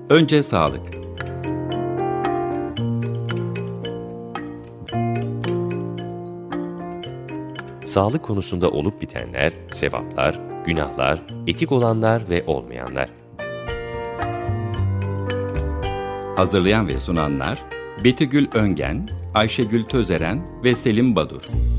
Önce sağlık. Sağlık konusunda olup bitenler, sevaplar, günahlar, etik olanlar ve olmayanlar. Hazırlayan ve sunanlar Betügül Öngen, Ayşegül Tözeren ve Selim Badur.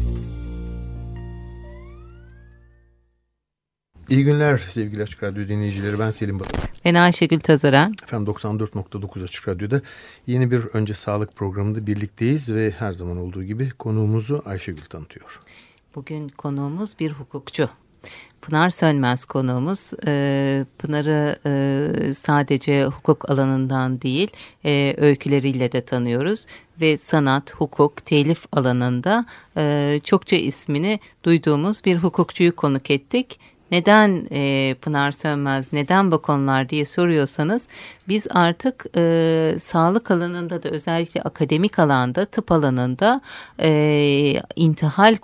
İyi günler sevgili Açık Radyo dinleyicileri. Ben Selim Badur. Ben Ayşegül Tözeren. Efendim 94.9 Açık Radyo'da yeni bir Önce Sağlık programında birlikteyiz ve her zaman olduğu gibi konuğumuzu Ayşegül tanıtıyor. Bugün konuğumuz bir hukukçu. Pınar Sönmez konuğumuz. Pınar'ı sadece hukuk alanından değil, öyküleriyle de tanıyoruz. Ve sanat, hukuk, telif alanında çokça ismini duyduğumuz bir hukukçuyu konuk ettik. Neden Pınar Sönmez, neden bu konular diye soruyorsanız biz artık sağlık alanında da özellikle akademik alanda, tıp alanında intihal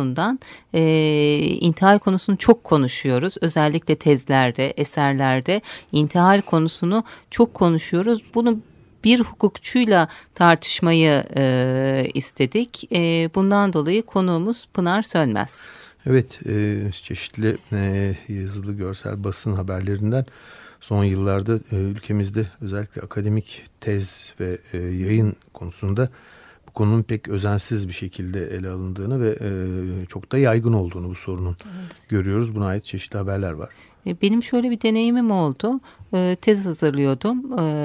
konusunu çok konuşuyoruz. Özellikle tezlerde, eserlerde intihal konusunu çok konuşuyoruz. Bunu bir hukukçuyla tartışmayı istedik. Bundan dolayı konuğumuz Pınar Sönmez. Evet, çeşitli yazılı görsel basın haberlerinden son yıllarda ülkemizde özellikle akademik tez ve yayın konusunda bu konunun pek özensiz bir şekilde ele alındığını ve çok da yaygın olduğunu bu sorunun görüyoruz. Buna ait çeşitli haberler var. Benim şöyle bir deneyimim oldu. Tez hazırlıyordum.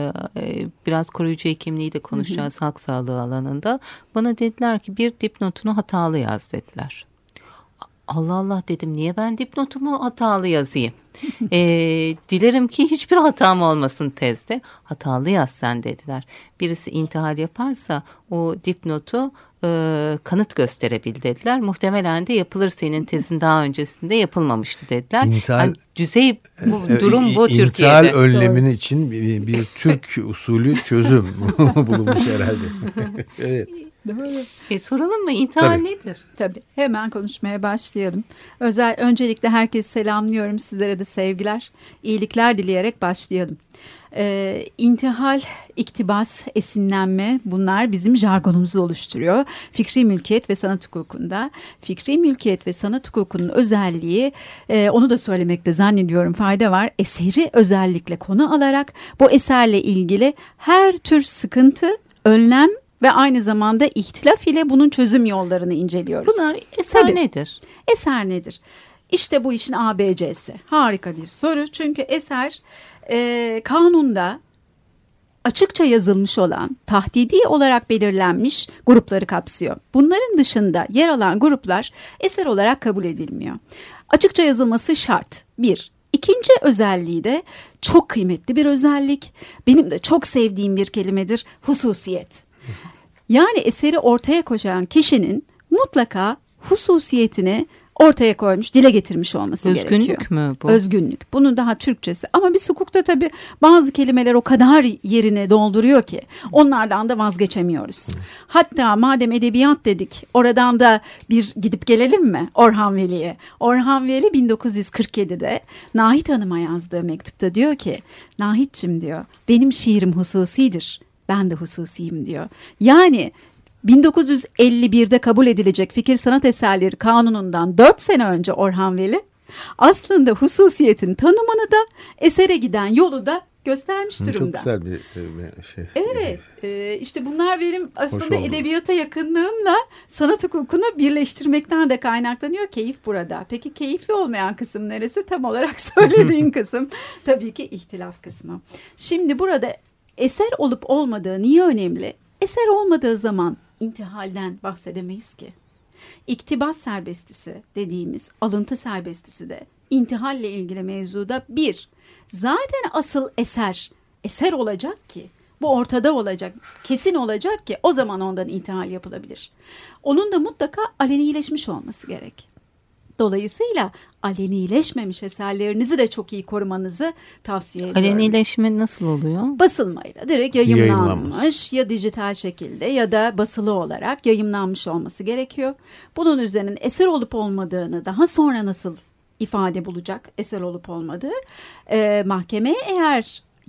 Biraz koruyucu hekimliği de konuşacağız halk sağlığı alanında. Bana dediler ki bir dipnotunu hatalı yaz dediler. Allah Allah dedim, niye ben dipnotumu hatalı yazayım? Dilerim ki hiçbir hatam olmasın tezde. Hatalı yaz sen dediler. Birisi intihal yaparsa o dipnotu kanıt gösterebil dediler. Muhtemelen de yapılır, senin tezin daha öncesinde yapılmamıştı dediler. İntihal, durum bu Türkiye'de. İntihal önlemini için bir Türk usulü çözüm bulunmuş herhalde. Evet. Soralım mı? İntihal nedir? Tabii. Hemen konuşmaya başlayalım. Öncelikle herkesi selamlıyorum. Sizlere de sevgiler, iyilikler dileyerek başlayalım. İntihal, iktibas, esinlenme, bunlar bizim jargonumuzu oluşturuyor. Fikri mülkiyet ve sanat hukukunda. Fikri mülkiyet ve sanat hukukunun özelliği, onu da söylemekte zannediyorum fayda var. Eseri özellikle konu alarak bu eserle ilgili her tür sıkıntı, önlem ve aynı zamanda ihtilaf ile bunun çözüm yollarını inceliyoruz. Bunlar eser nedir? Eser nedir? İşte bu işin ABC'si. Harika bir soru. Çünkü eser kanunda açıkça yazılmış olan, tahdidi olarak belirlenmiş grupları kapsıyor. Bunların dışında yer alan gruplar eser olarak kabul edilmiyor. Açıkça yazılması şart. Bir. İkinci özelliği de çok kıymetli bir özellik. Benim de çok sevdiğim bir kelimedir. Hususiyet. Yani eseri ortaya koyan kişinin mutlaka hususiyetini ortaya koymuş, dile getirmiş olması gerekiyor. Özgünlük mü bu? Özgünlük. Bunun daha Türkçesi. Ama biz hukukta tabii bazı kelimeler o kadar yerini dolduruyor ki onlardan da vazgeçemiyoruz. Hatta madem edebiyat dedik, oradan da bir gidip gelelim mi Orhan Veli'ye? Orhan Veli 1947'de Nahit Hanım'a yazdığı mektupta diyor ki, Nahit'cim diyor, benim şiirim hususidir. Ben de hususiyim diyor. Yani 1951'de kabul edilecek fikir sanat eserleri kanunundan 4 sene önce Orhan Veli aslında hususiyetin tanımını da esere giden yolu da göstermiş durumda. Çok güzel bir şey. Evet, işte bunlar benim aslında edebiyata yakınlığımla sanat hukukunu birleştirmekten de kaynaklanıyor. Keyif burada. Peki keyifli olmayan kısım neresi? Tam olarak söylediğin kısım tabii ki ihtilaf kısmı. Şimdi burada eser olup olmadığı niye önemli? Eser olmadığı zaman intihalden bahsedemeyiz ki. İktibas serbestisi dediğimiz alıntı serbestisi de intihalle ilgili mevzuda zaten asıl eser olacak ki, bu ortada olacak, kesin olacak ki o zaman ondan intihal yapılabilir. Onun da mutlaka alenileşmiş olması gerek. Dolayısıyla alenileşmemiş eserlerinizi de çok iyi korumanızı tavsiye ediyorum. Alenileşme nasıl oluyor? Basılmayla direkt yayımlanmış ya dijital şekilde ya da basılı olarak yayımlanmış olması gerekiyor. Bunun üzerine eser olup olmadığını daha sonra nasıl ifade bulacak eser olup olmadığı mahkemeye eğer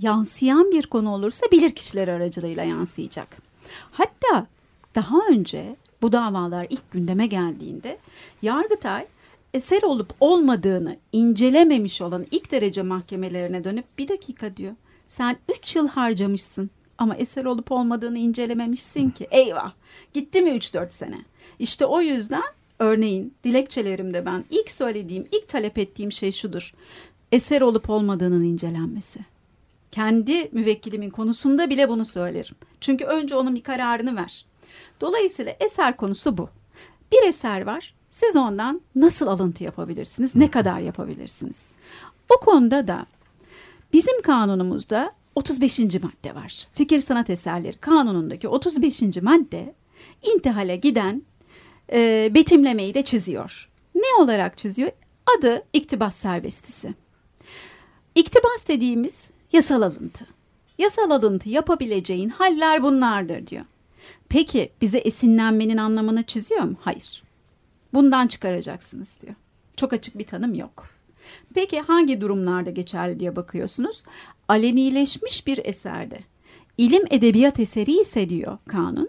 yansıyan bir konu olursa bilirkişiler aracılığıyla yansıyacak. Hatta daha önce bu davalar ilk gündeme geldiğinde Yargıtay eser olup olmadığını incelememiş olan ilk derece mahkemelerine dönüp bir dakika diyor. Sen 3 yıl harcamışsın ama eser olup olmadığını incelememişsin ki. Eyvah, gitti mi 3-4 sene? İşte o yüzden örneğin dilekçelerimde ben ilk talep ettiğim şey şudur. Eser olup olmadığının incelenmesi. Kendi müvekkilimin konusunda bile bunu söylerim. Çünkü önce onun bir kararını ver. Dolayısıyla eser konusu bu. Bir eser var. Siz ondan nasıl alıntı yapabilirsiniz? Ne kadar yapabilirsiniz? O konuda da bizim kanunumuzda 35. madde var. Fikir sanat eserleri kanunundaki 35. madde intihale giden betimlemeyi de çiziyor. Ne olarak çiziyor? Adı iktibas serbestisi. İktibas dediğimiz yasal alıntı. Yasal alıntı yapabileceğin haller bunlardır diyor. Peki bize esinlenmenin anlamını çiziyor mu? Hayır. Bundan çıkaracaksınız diyor. Çok açık bir tanım yok. Peki hangi durumlarda geçerli diye bakıyorsunuz? Alenileşmiş bir eserde ilim edebiyat eseri ise diyor kanun,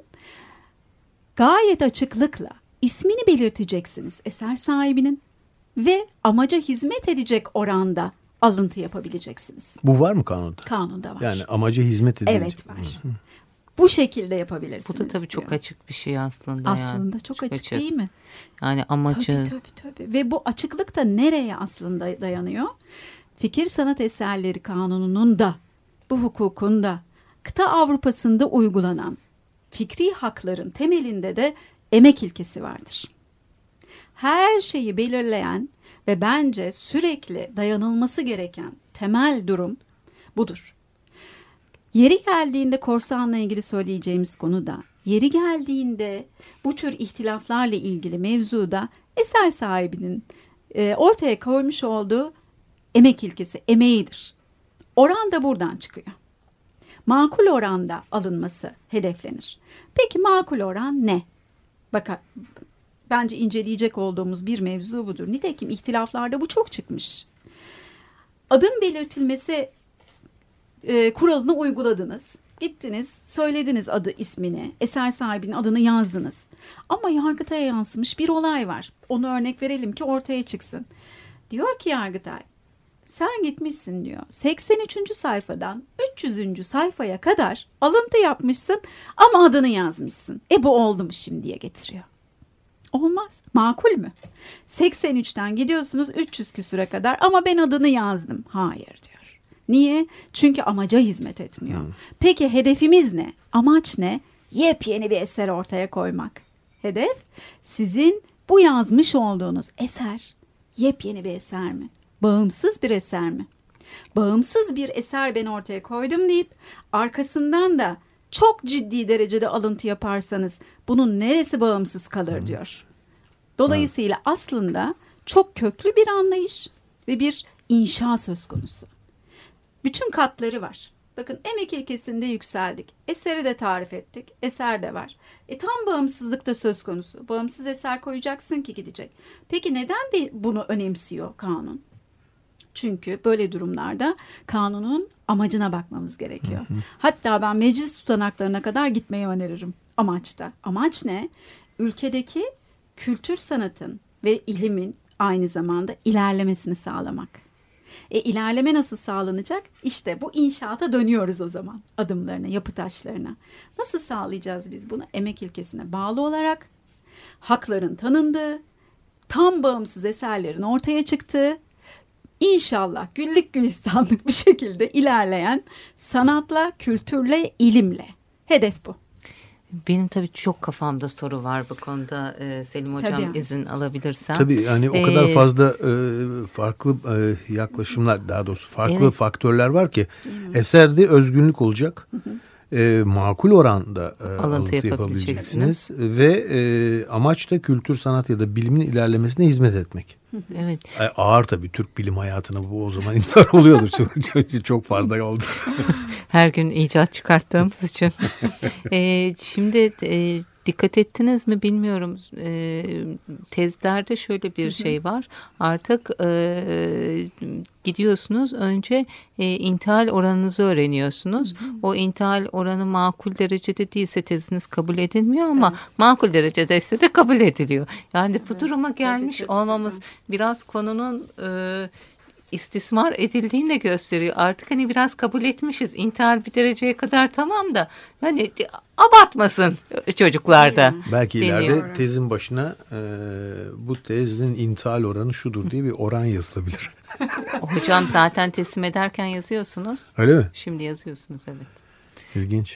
gayet açıklıkla ismini belirteceksiniz eser sahibinin ve amaca hizmet edecek oranda alıntı yapabileceksiniz. Bu var mı kanunda? Kanunda var. Yani amaca hizmet edilecek. Evet var. Bu şekilde yapabilirsiniz. Bu da tabii diyor. çok açık bir şey aslında. Aslında çok açık değil mi? Yani amacı. Tabii. Ve bu açıklık da nereye aslında dayanıyor? Fikir sanat eserleri kanununun da bu hukukun da kıta Avrupa'sında uygulanan fikri hakların temelinde de emek ilkesi vardır. Her şeyi belirleyen ve bence sürekli dayanılması gereken temel durum budur. Yeri geldiğinde korsanla ilgili söyleyeceğimiz konuda, yeri geldiğinde bu tür ihtilaflarla ilgili mevzuda eser sahibinin ortaya koymuş olduğu emek ilkesi, emeğidir. Oran da buradan çıkıyor. Makul oranda alınması hedeflenir. Peki makul oran ne? Bakın bence inceleyecek olduğumuz bir mevzu budur. Nitekim ihtilaflarda bu çok çıkmış. Adım belirtilmesi kuralını uyguladınız. Gittiniz, söylediniz adı ismini, eser sahibinin adını yazdınız. Ama Yargıtay'a yansımış bir olay var. Onu örnek verelim ki ortaya çıksın. Diyor ki Yargıtay, sen gitmişsin diyor. 83. sayfadan 300. sayfaya kadar alıntı yapmışsın ama adını yazmışsın. Bu oldu mu şimdiye getiriyor. Olmaz. Makul mü? 83'ten gidiyorsunuz 300 küsüre kadar ama ben adını yazdım. Hayır diyor. Niye? Çünkü amaca hizmet etmiyor. Peki hedefimiz ne? Amaç ne? Yepyeni bir eser ortaya koymak. Hedef sizin bu yazmış olduğunuz eser yepyeni bir eser mi? Bağımsız bir eser mi? Bağımsız bir eser ben ortaya koydum deyip arkasından da çok ciddi derecede alıntı yaparsanız bunun neresi bağımsız kalır diyor. Dolayısıyla aslında çok köklü bir anlayış ve bir inşa söz konusu. Bütün katları var. Bakın emek ilkesinde yükseldik. Eseri de tarif ettik. Eser de var. Tam bağımsızlık da söz konusu. Bağımsız eser koyacaksın ki gidecek. Peki neden bunu önemsiyor kanun? Çünkü böyle durumlarda kanunun amacına bakmamız gerekiyor. Hatta ben meclis tutanaklarına kadar gitmeyi öneririm amaçta. Amaç ne? Ülkedeki kültür sanatın ve ilimin aynı zamanda ilerlemesini sağlamak. İlerleme nasıl sağlanacak? İşte bu inşaata dönüyoruz o zaman adımlarına, yapı taşlarına. Nasıl sağlayacağız biz bunu? Emek ilkesine bağlı olarak hakların tanındığı, tam bağımsız eserlerin ortaya çıktığı, İnşallah güllük gülistanlık bir şekilde ilerleyen sanatla, kültürle, ilimle. Hedef bu. Benim tabii çok kafamda soru var bu konuda Selim Hocam tabii. izin alabilirsem. Tabii yani o kadar fazla farklı yaklaşımlar, daha doğrusu farklı faktörler var ki eserde özgünlük olacak. Makul oranda alıntı yapabileceksiniz ve amaç da kültür, sanat ya da bilimin ilerlemesine hizmet etmek. Evet. Ağır tabii Türk bilim hayatına bu o zaman intihar oluyordur. Çok fazla oldu. Her gün icat çıkarttığımız için. Şimdi Dikkat ettiniz mi bilmiyorum. Tezlerde şöyle bir şey var. Artık gidiyorsunuz, önce intihal oranınızı öğreniyorsunuz. O intihal oranı makul derecede değilse teziniz kabul edilmiyor ama makul derecedeyse de kabul ediliyor. Yani bu duruma gelmiş olmamız biraz konunun istismar edildiğini de gösteriyor. Artık hani biraz kabul etmişiz. İntihal bir dereceye kadar tamam da hani abartmasın çocuklarda. Belki ileride tezin başına bu tezin intihal oranı şudur diye bir oran yazılabilir. Hocam zaten teslim ederken yazıyorsunuz. Öyle mi? Şimdi yazıyorsunuz, evet. İlginç.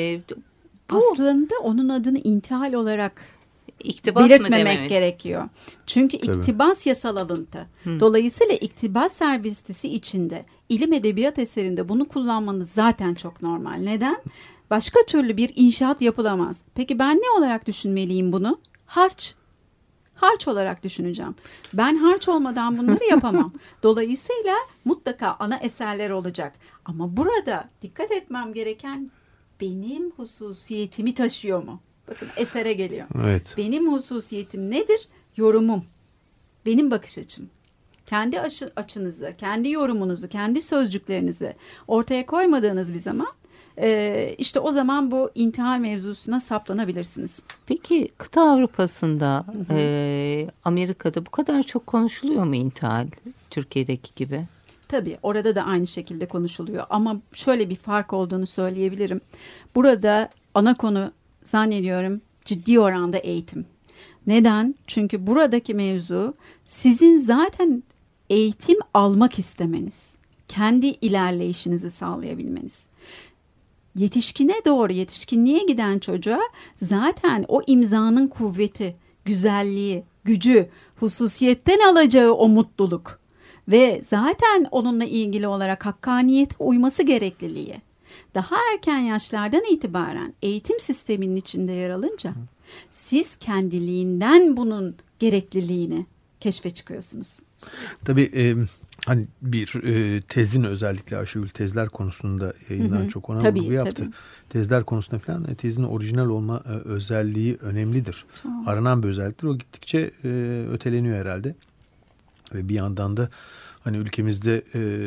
Aslında onun adını intihal olarak İktibas belirtmemek gerekiyor. Çünkü iktibas yasal alıntı. Dolayısıyla iktibas serbestisi içinde ilim edebiyat eserinde bunu kullanmanız zaten çok normal. Neden? Başka türlü bir inşaat yapılamaz. Peki ben ne olarak düşünmeliyim bunu? Harç. Harç olarak düşüneceğim. Ben harç olmadan bunları yapamam. Dolayısıyla mutlaka ana eserler olacak. Ama burada dikkat etmem gereken benim hususiyetimi taşıyor mu? Bakın esere geliyor. Evet. Benim hususiyetim nedir? Yorumum. Benim bakış açım. Kendi açınızı, kendi yorumunuzu, kendi sözcüklerinizi ortaya koymadığınız bir zaman işte o zaman bu intihal mevzusuna saplanabilirsiniz. Peki kıta Avrupa'sında, Amerika'da bu kadar çok konuşuluyor mu intihal Türkiye'deki gibi? Tabii orada da aynı şekilde konuşuluyor ama şöyle bir fark olduğunu söyleyebilirim. Burada ana konu zannediyorum ciddi oranda eğitim. Neden? Çünkü buradaki mevzu sizin zaten eğitim almak istemeniz, kendi ilerleyişinizi sağlayabilmeniz. Yetişkine doğru, yetişkinliğe giden çocuğa zaten o imzanın kuvveti, güzelliği, gücü, hususiyetten alacağı o mutluluk ve zaten onunla ilgili olarak hakkaniyete uyması gerekliliği daha erken yaşlardan itibaren eğitim sisteminin içinde yer alınca siz kendiliğinden bunun gerekliliğini keşfe çıkıyorsunuz. Tabii hani bir tezin özellikle Ayşegül tezler konusunda yayından çok ona vurgu yaptı. Tabii. Tezler konusunda falan tezin orijinal olma özelliği önemlidir. Çok. Aranan bir özelliktir. O gittikçe öteleniyor herhalde. Ve bir yandan da hani ülkemizde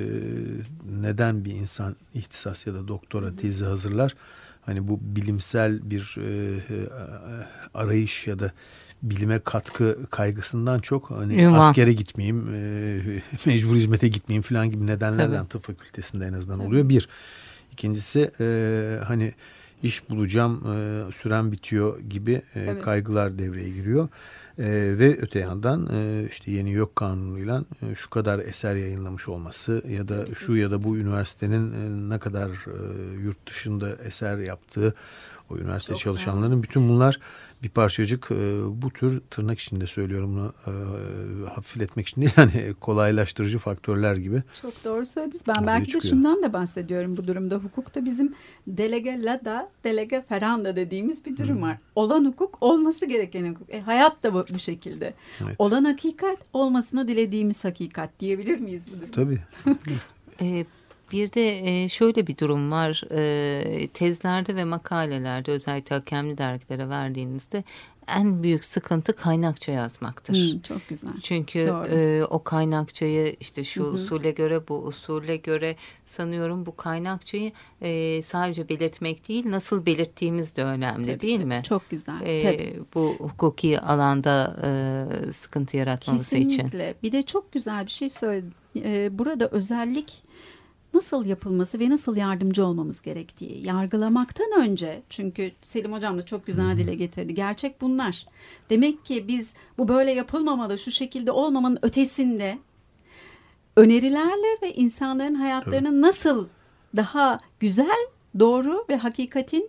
neden bir insan ihtisas ya da doktora tezi hazırlar? Hani bu bilimsel bir arayış ya da bilime katkı kaygısından çok hani askere gitmeyeyim, mecbur hizmete gitmeyeyim falan gibi nedenlerle tıp fakültesinde en azından oluyor. Bir. İkincisi hani iş bulacağım, süren bitiyor gibi kaygılar devreye giriyor. Ve öte yandan işte yeni YÖK kanunuyla şu kadar eser yayınlamış olması ya da şu ya da bu üniversitenin ne kadar yurt dışında eser yaptığı, o üniversite çok çalışanların bütün bunlar bir parçacık bu tür tırnak içinde söylüyorum bunu hafifletmek için değil, yani kolaylaştırıcı faktörler gibi. Çok doğru söylediniz. Ben belki de şundan da bahsediyorum bu durumda. Hukukta bizim delege lada, delege feranda dediğimiz bir durum var. Olan hukuk, olması gereken hukuk. Hayat da bu şekilde. Evet. Olan hakikat, olmasını dilediğimiz hakikat diyebilir miyiz bu durumda? Tabii. Bir de şöyle bir durum var. Tezlerde ve makalelerde özellikle hakemli dergilere verdiğinizde en büyük sıkıntı kaynakça yazmaktır. Çok güzel. Çünkü o kaynakçayı işte şu usule göre, bu usule göre sanıyorum bu kaynakçayı sadece belirtmek değil, nasıl belirttiğimiz de önemli, değil mi? Çok güzel. Bu hukuki alanda sıkıntı yaratmaması için. Kesinlikle. Bir de çok güzel bir şey söyledim. Burada özellik nasıl yapılması ve nasıl yardımcı olmamız gerektiği, yargılamaktan önce, çünkü Selim Hocam da çok güzel dile getirdi. Gerçek bunlar. Demek ki biz bu böyle yapılmamalı, şu şekilde olmamanın ötesinde önerilerle ve insanların hayatlarının nasıl daha güzel, doğru ve hakikatin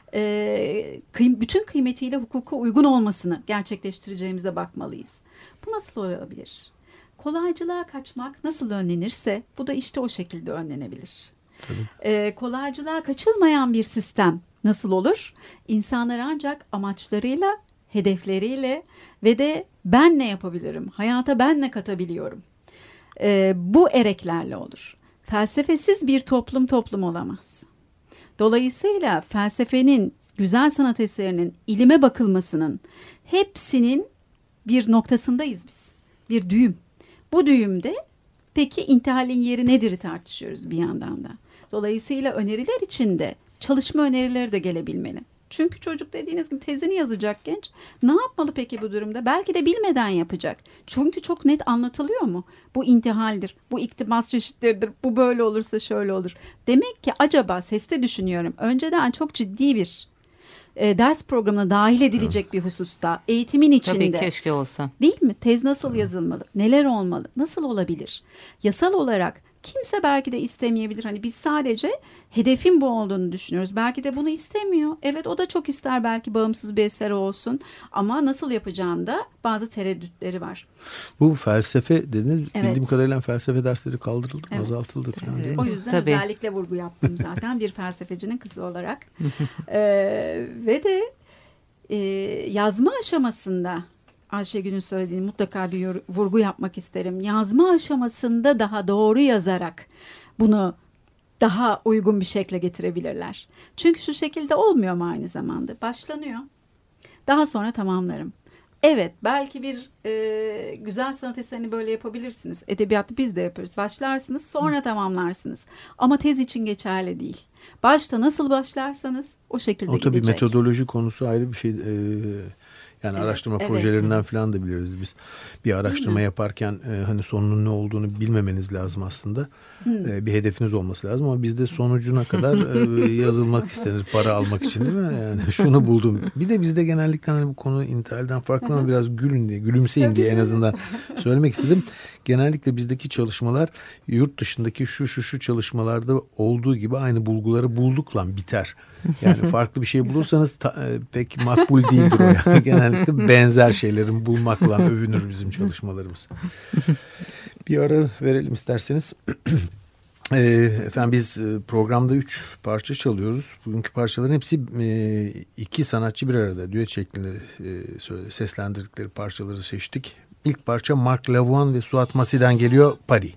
bütün kıymetiyle hukuka uygun olmasını gerçekleştireceğimize bakmalıyız. Bu nasıl olabilir? Kolaycılığa kaçmak nasıl önlenirse bu da işte o şekilde önlenebilir. Kolaycılığa kaçılmayan bir sistem nasıl olur? İnsanlar ancak amaçlarıyla, hedefleriyle ve de ben ne yapabilirim, hayata ben ne katabiliyorum? Bu ereklerle olur. Felsefesiz bir toplum olamaz. Dolayısıyla felsefenin güzel sanat eserinin ilime bakılmasının hepsinin bir noktasındayız biz. Bir düğüm. Bu düğümde peki intihalin yeri nedir tartışıyoruz bir yandan da. Dolayısıyla öneriler içinde çalışma önerileri de gelebilmeli. Çünkü çocuk dediğiniz gibi tezini yazacak genç. Ne yapmalı peki bu durumda? Belki de bilmeden yapacak. Çünkü çok net anlatılıyor mu? Bu intihaldir, bu iktibas çeşitleridir, bu böyle olursa şöyle olur. Demek ki acaba seste düşünüyorum. Önceden çok ciddi bir ders programına dahil edilecek bir hususta, eğitimin içinde. Tabii keşke olsa. Değil mi? Tez nasıl yazılmalı? Neler olmalı? Nasıl olabilir? Yasal olarak kimse belki de istemeyebilir. Hani biz sadece hedefin bu olduğunu düşünüyoruz. Belki de bunu istemiyor. Evet, o da çok ister belki bağımsız bir eser olsun. Ama nasıl yapacağında bazı tereddütleri var. Bu felsefe dediniz. Evet. Bildiğim kadarıyla felsefe dersleri kaldırıldı, evet. azaltıldı falan değil mi? O yüzden Tabii. özellikle vurgu yaptım zaten bir felsefecinin kızı olarak. Ve de yazma aşamasında Ayşegül'ün söylediğini mutlaka bir vurgu yapmak isterim. Yazma aşamasında daha doğru yazarak bunu daha uygun bir şekle getirebilirler. Çünkü şu şekilde olmuyor mu aynı zamanda? Başlanıyor. Daha sonra tamamlarım. Evet, belki bir güzel sanat eserini böyle yapabilirsiniz. Edebiyatı biz de yapıyoruz. Başlarsınız, sonra tamamlarsınız. Ama tez için geçerli değil. Başta nasıl başlarsanız o şekilde gidecek. O tabii gidecek. Metodoloji konusu ayrı bir şey. Yani evet, araştırma projelerinden falan da biliriz biz. Bir araştırma yaparken hani sonunun ne olduğunu bilmemeniz lazım aslında. Bir hedefiniz olması lazım ama bizde sonucuna kadar yazılmak istenir para almak için, değil mi? Yani şunu buldum. Bir de bizde genellikle hani bu konu intihalden farklı ama biraz gülün diye, gülümseyin diye en azından söylemek istedim. Genellikle bizdeki çalışmalar yurt dışındaki şu çalışmalarda olduğu gibi aynı bulguları bulduk lan biter. Yani farklı bir şey bulursanız pek makbul değildir o yani. Genellikle benzer şeylerin bulmakla övünür bizim çalışmalarımız. Bir ara verelim isterseniz. Efendim biz programda 3 parça çalıyoruz. Bugünkü parçaların hepsi 2 sanatçı bir arada düet şeklinde seslendirdikleri parçaları seçtik. İlk parça Marc Lavoine ve Suat Massi'den geliyor, Paris.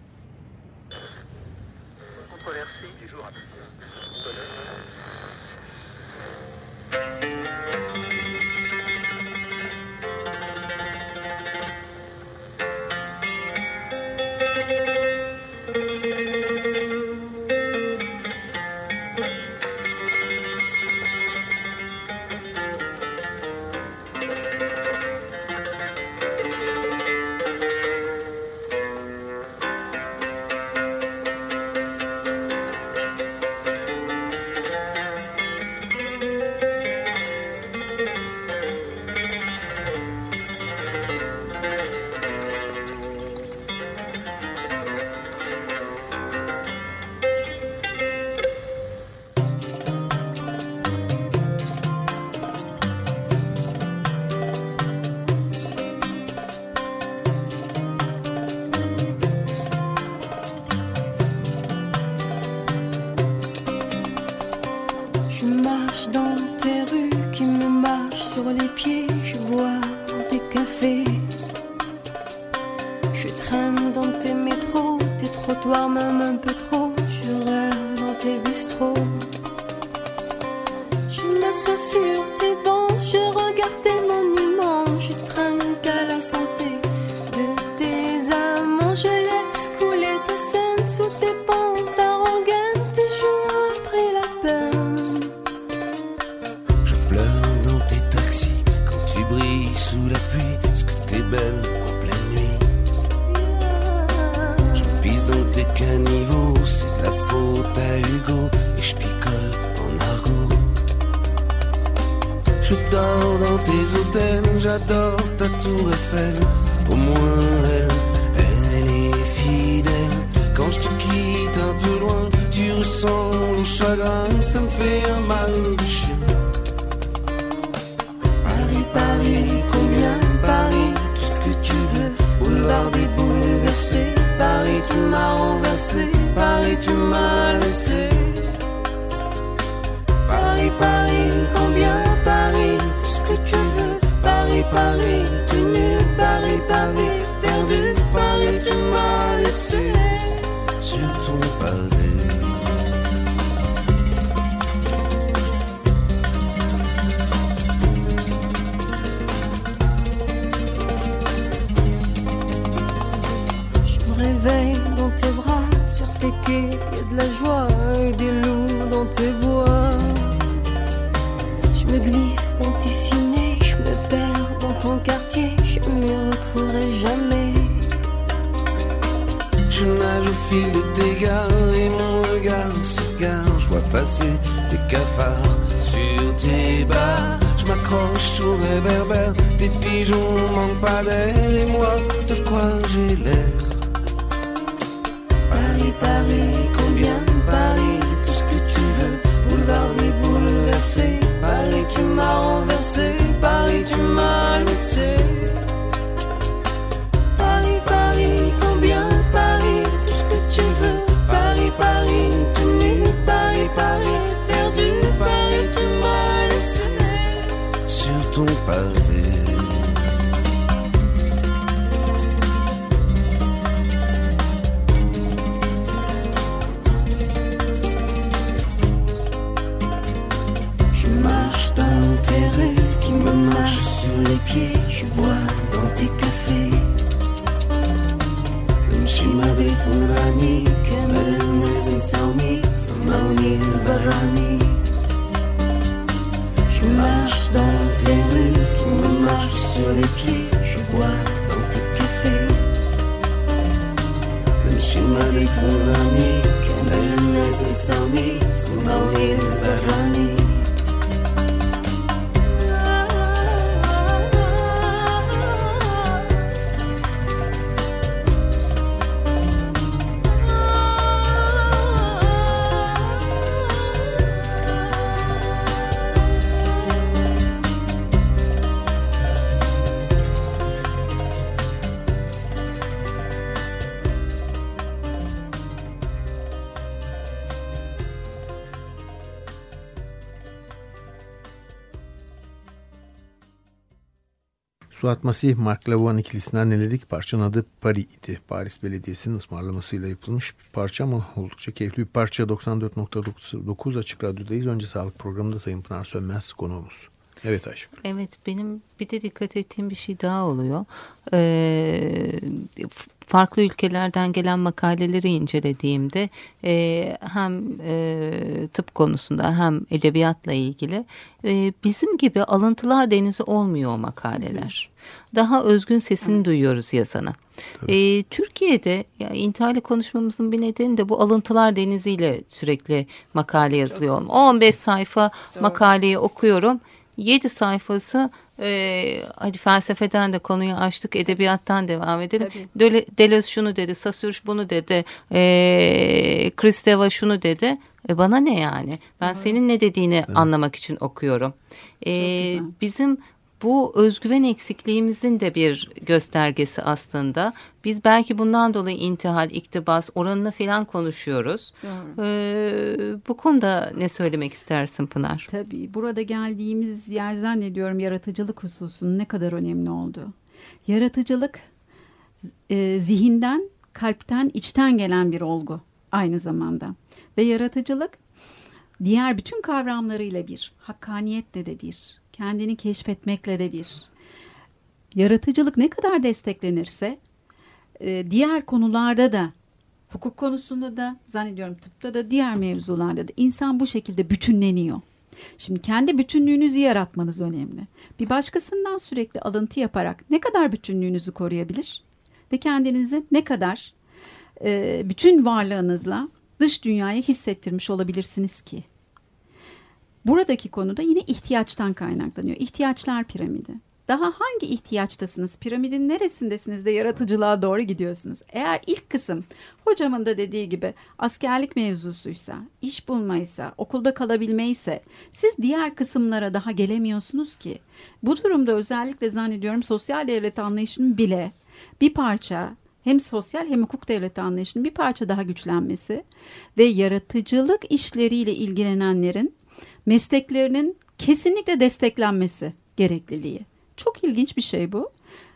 J'adore ta tour Eiffel, au moins elle est fidèle. Quand je te quitte un peu loin, tu ressens le chagrin, ça me fait un mal de chien. Paris, Paris, combien Paris, tout ce que tu veux. Boulevard des bouleversés, Paris tu m'as renversé, Paris tu m'as laissé. Paris, Paris, combien Paris, tout ce que tu veux. Paris, Paris, tenu, Paris, Paris, perdu, Paris, tu m'as laissé sur ton pavé. tes quais, y a de la joie et des loups dans tes bois. Je me glisse dans tes ciné, je me perds dans ton quartier, je m'y retrouverai jamais. Je nage au fil de tes gares et mon regard s'égare. Je vois passer des cafards sur tes bas. Je m'accroche au réverbère, tes pigeons manquent pas d'air. Et moi, de quoi j'ai l'air? Paris, Paris, combien Paris, tout ce que tu veux. Boulevard des bouleversés, Paris tu m'as renversé, Paris tu m'as laissé. Paris, Paris, combien Paris, tout ce que tu veux. Paris, Paris, tout nu, Paris, Paris, perdu, Paris tu m'as laissé sur ton pavé. Je marche dans tes rues qui me marchent sur les pieds. Je bois dans tes cafés. نمشي المغرب ونراني كامل الناس نساوني سمعوني البراني. Je marche dans tes rues qui me marchent sur les pieds. Je bois dans tes cafés. نمشي المغرب ونراني كامل الناس نساوني سمعوني البراني. Suat Masih, Mark Lavoine ikilisinden dinledik. Parçanın adı Paris idi. Paris Belediyesi'nin ısmarlamasıyla yapılmış bir parça ama oldukça keyifli bir parça. 94.9 Açık Radyo'dayız. Önce sağlık programında Sayın Pınar Sönmez konuğumuz. Evet Ayşegül. Evet, benim bir de dikkat ettiğim bir şey daha oluyor. Farklı ülkelerden gelen makaleleri incelediğimde hem tıp konusunda hem edebiyatla ilgili bizim gibi alıntılar denizi olmuyor o makaleler. Daha özgün sesini duyuyoruz yazana. Türkiye'de intihali konuşmamızın bir nedeni de bu alıntılar deniziyle sürekli makale yazılıyor. 15 sayfa makaleyi okuyorum. 7 sayfası hadi felsefeden de konuyu açtık, edebiyattan devam edelim. Deleuze şunu dedi, Saussure bunu dedi, Kristeva şunu dedi. Bana ne yani? Ben senin ne dediğini anlamak için okuyorum. Bizim bu özgüven eksikliğimizin de bir göstergesi aslında. Biz belki bundan dolayı intihal, iktibas oranını falan konuşuyoruz. Bu konuda ne söylemek istersin Pınar? Tabii burada geldiğimiz yer zannediyorum yaratıcılık hususunun ne kadar önemli olduğu. Yaratıcılık zihinden, kalpten, içten gelen bir olgu aynı zamanda. Ve yaratıcılık diğer bütün kavramlarıyla bir, hakkaniyetle de bir, kendini keşfetmekle de bir. Yaratıcılık ne kadar desteklenirse diğer konularda da, hukuk konusunda da, zannediyorum tıpta da, diğer mevzularda da insan bu şekilde bütünleniyor. Şimdi kendi bütünlüğünüzü yaratmanız önemli. Bir başkasından sürekli alıntı yaparak ne kadar bütünlüğünüzü koruyabilir ve kendinizi ne kadar bütün varlığınızla dış dünyayı hissettirmiş olabilirsiniz ki? Buradaki konuda yine ihtiyaçtan kaynaklanıyor. İhtiyaçlar piramidi. Daha hangi ihtiyaçtasınız? Piramidin neresindesiniz de yaratıcılığa doğru gidiyorsunuz? Eğer ilk kısım hocamın da dediği gibi askerlik mevzusuysa, iş bulmaysa, okulda kalabilmeyse siz diğer kısımlara daha gelemiyorsunuz ki. Bu durumda özellikle zannediyorum sosyal devlet anlayışının bile bir parça hem sosyal hem hukuk devleti anlayışının bir parça daha güçlenmesi ve yaratıcılık işleriyle ilgilenenlerin mesleklerinin kesinlikle desteklenmesi gerekliliği. Çok ilginç bir şey bu.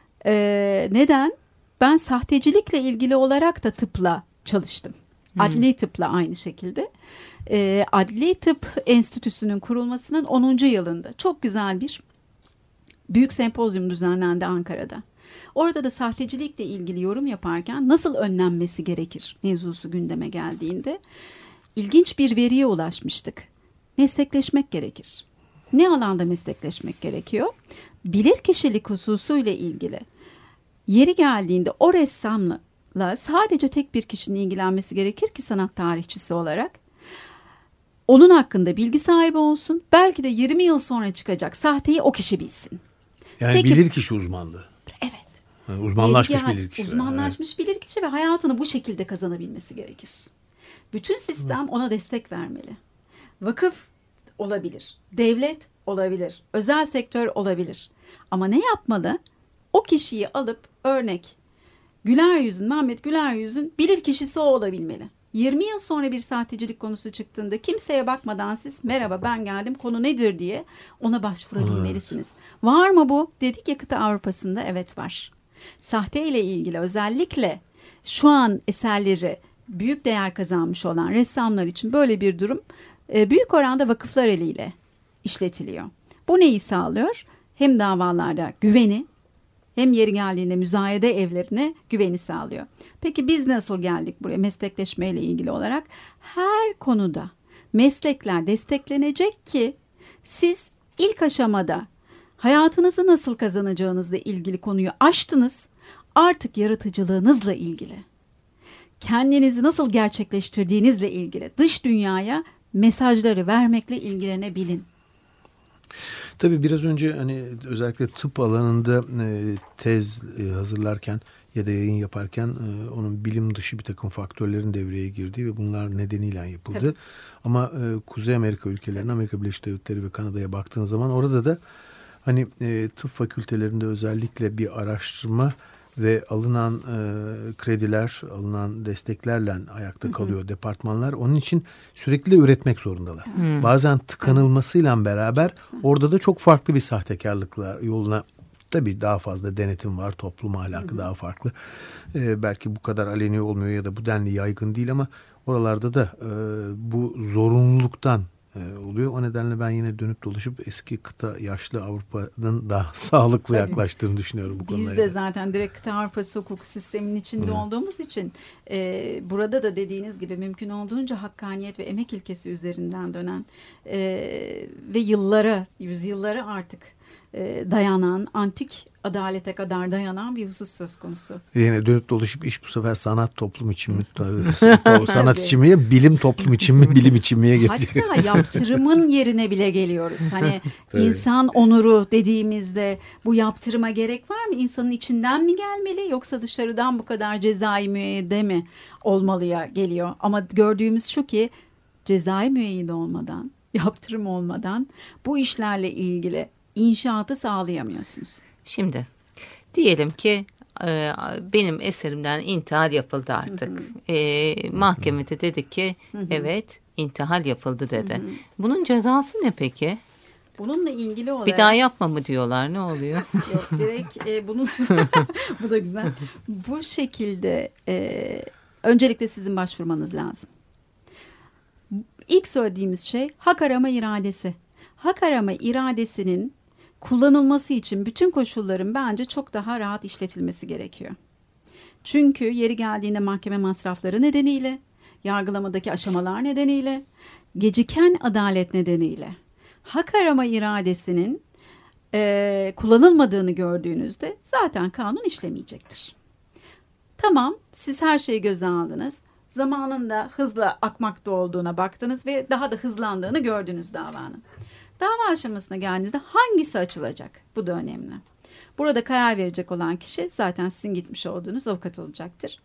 Neden? Ben sahtecilikle ilgili olarak da tıpla çalıştım. Adli tıpla aynı şekilde. Adli Tıp Enstitüsü'nün kurulmasının 10. yılında çok güzel bir büyük sempozyum düzenlendi Ankara'da. Orada da sahtecilikle ilgili yorum yaparken nasıl önlenmesi gerekir mevzusu gündeme geldiğinde ilginç bir veriye ulaşmıştık. Meslekleşmek gerekir. Ne alanda meslekleşmek gerekiyor? Bilirkişilik hususuyla ilgili. Yeri geldiğinde o ressamla sadece tek bir kişinin ilgilenmesi gerekir ki sanat tarihçisi olarak. Onun hakkında bilgi sahibi olsun. Belki de 20 yıl sonra çıkacak sahteyi o kişi bilsin. Yani peki, bilirkişi uzmanlığı. Evet. Yani uzmanlaşmış bilirkişi. Uzmanlaşmış bilirkişi ve hayatını bu şekilde kazanabilmesi gerekir. Bütün sistem ona destek vermeli. Vakıf olabilir, devlet olabilir, özel sektör olabilir. Ama ne yapmalı? O kişiyi alıp örnek Mehmet Güler Yüz'ün bilirkişisi o olabilmeli. 20 yıl sonra bir sahtecilik konusu çıktığında kimseye bakmadan siz merhaba ben geldim konu nedir diye ona başvurabilmelisiniz. Var mı bu? Dedik ya kıta Avrupa'sında evet var. Sahte ile ilgili özellikle şu an eserleri büyük değer kazanmış olan ressamlar için böyle bir durum büyük oranda vakıflar eliyle işletiliyor. Bu neyi sağlıyor? Hem davalarda güveni hem yeri geldiğinde müzayede evlerine güveni sağlıyor. Peki biz nasıl geldik buraya meslekleşmeyle ilgili olarak? Her konuda meslekler desteklenecek ki siz ilk aşamada hayatınızı nasıl kazanacağınızla ilgili konuyu aştınız. Artık yaratıcılığınızla ilgili, kendinizi nasıl gerçekleştirdiğinizle ilgili dış dünyaya mesajları vermekle ilgilenebilin. Tabii biraz önce hani özellikle tıp alanında tez hazırlarken ya da yayın yaparken onun bilim dışı bir takım faktörlerin devreye girdiği ve bunlar nedeniyle yapıldı. Tabii. Ama Kuzey Amerika ülkelerine, Amerika Birleşik Devletleri ve Kanada'ya baktığınız zaman orada da hani tıp fakültelerinde özellikle bir araştırma ve alınan krediler, alınan desteklerle ayakta kalıyor departmanlar. Onun için sürekli üretmek zorundalar. Bazen tıkanılmasıyla beraber orada da çok farklı bir sahtekarlıklar yoluna tabii daha fazla denetim var. Toplum ahlakı daha farklı. Belki bu kadar aleni olmuyor ya da bu denli yaygın değil ama oralarda da bu zorunluluktan oluyor. O nedenle ben yine dönüp dolaşıp eski kıta yaşlı Avrupa'nın daha sağlıklı yaklaştığını düşünüyorum bu konulara. Biz de zaten direkt kıta Avrupa'sı hukuk sisteminin içinde olduğumuz için burada da dediğiniz gibi mümkün olduğunca hakkaniyet ve emek ilkesi üzerinden dönen ve yüzyıllara artık dayanan, antik adalete kadar dayanan bir husus söz konusu. Yine dönüp dolaşıp iş bu sefer sanat toplum için mi, sanat için mi, bilim toplum için mi, bilim için miye gelecek? Hatta yaptırımın yerine bile geliyoruz. Hani insan onuru dediğimizde bu yaptırıma gerek var mı? İnsanın içinden mi gelmeli yoksa dışarıdan bu kadar cezai müeyyide mi olmalıya geliyor? Ama gördüğümüz şu ki cezai müeyyide olmadan, yaptırım olmadan bu işlerle ilgili inşaatı sağlayamıyorsunuz. Şimdi diyelim ki benim eserimden intihal yapıldı artık. Mahkemede dedi ki evet intihal yapıldı dedi. Bunun cezası ne peki? Bununla ilgili olarak... Bir daha yapma mı diyorlar, ne oluyor? Yok direkt bunun bu da güzel. Bu şekilde öncelikle sizin başvurmanız lazım. İlk söylediğimiz şey hak arama iradesi. Hak arama iradesinin kullanılması için bütün koşulların bence çok daha rahat işletilmesi gerekiyor. Çünkü yeri geldiğinde mahkeme masrafları nedeniyle, yargılamadaki aşamalar nedeniyle, geciken adalet nedeniyle hak arama iradesinin kullanılmadığını gördüğünüzde zaten kanun işlemeyecektir. Tamam, siz her şeyi göze aldınız. Zamanında hızla akmakta olduğuna baktınız ve daha da hızlandığını gördünüz davanın. Dava aşamasına geldiğinizde hangisi açılacak? Bu da önemli. Burada karar verecek olan kişi zaten sizin gitmiş olduğunuz avukat olacaktır.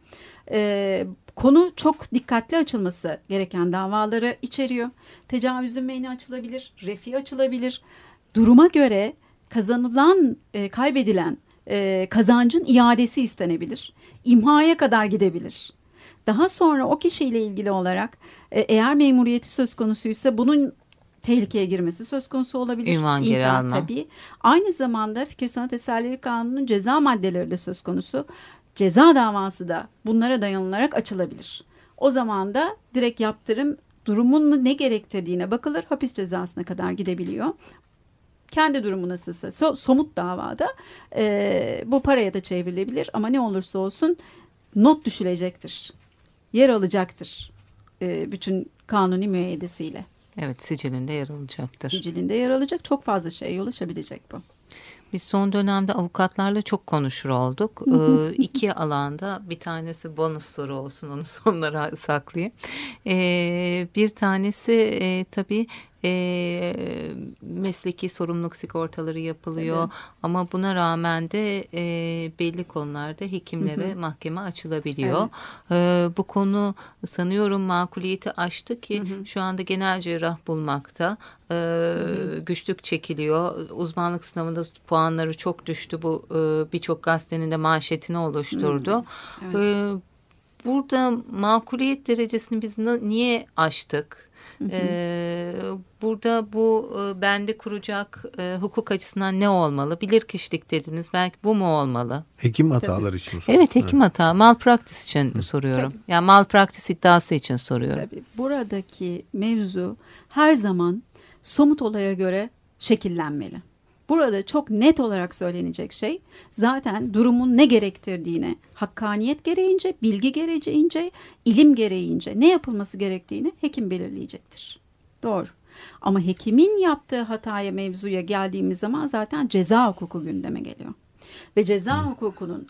Konu çok dikkatli açılması gereken davaları içeriyor. Tecavüzün meyni açılabilir, refi açılabilir. Duruma göre kazanılan, kaybedilen kazancın iadesi istenebilir. İmhaya kadar gidebilir. Daha sonra o kişiyle ilgili olarak eğer memuriyeti söz konusuysa bunun tehlikeye girmesi söz konusu olabilir. Ünvan geri alma. Tabii. Aynı zamanda Fikir Sanat Eserleri Kanunu'nun ceza maddeleri de söz konusu. Ceza davası da bunlara dayanılarak açılabilir. O zaman da direkt yaptırım durumun ne gerektirdiğine bakılır. Hapis cezasına kadar gidebiliyor. kendi durumu nasılsa somut davada bu paraya da çevrilebilir ama ne olursa olsun not düşülecektir. Yer alacaktır bütün kanuni müeyyidesiyle. Evet, sicilinde yer alacaktır. Sicilinde yer alacak, çok fazla şeye ulaşabilecek bu. Biz son dönemde avukatlarla çok konuşur olduk. İki alanda, bir tanesi bonus soru olsun, onu sonlara saklayayım. Bir tanesi tabii mesleki sorumluluk sigortaları yapılıyor. Tabii. Ama buna rağmen de belli konularda hekimlere mahkeme açılabiliyor. Evet. Bu konu sanıyorum makuliyeti aştı ki şu anda genel cerrah bulmakta güçlük çekiliyor. Uzmanlık sınavında puanları çok düştü. Bu birçok gazetenin de manşetini oluşturdu. Evet. Burada makuliyet derecesini biz niye aştık? Burada bu bende kuracak hukuk açısından ne olmalı? Bilirkişilik dediniz. Belki bu mu olmalı? Hekim hataları için soruyorum. Evet, hekim hata. Malpraktis için soruyorum. Tabii. Yani malpraktis iddiası için soruyorum. Tabii. Buradaki mevzu her zaman somut olaya göre şekillenmeli. Burada çok net olarak söylenecek şey zaten durumun ne gerektirdiğine, hakkaniyet gereğince, bilgi gereğince, ilim gereğince ne yapılması gerektiğini hekim belirleyecektir. Doğru. Ama hekimin yaptığı hataya, mevzuya geldiğimiz zaman zaten ceza hukuku gündeme geliyor. Ve ceza hukukunun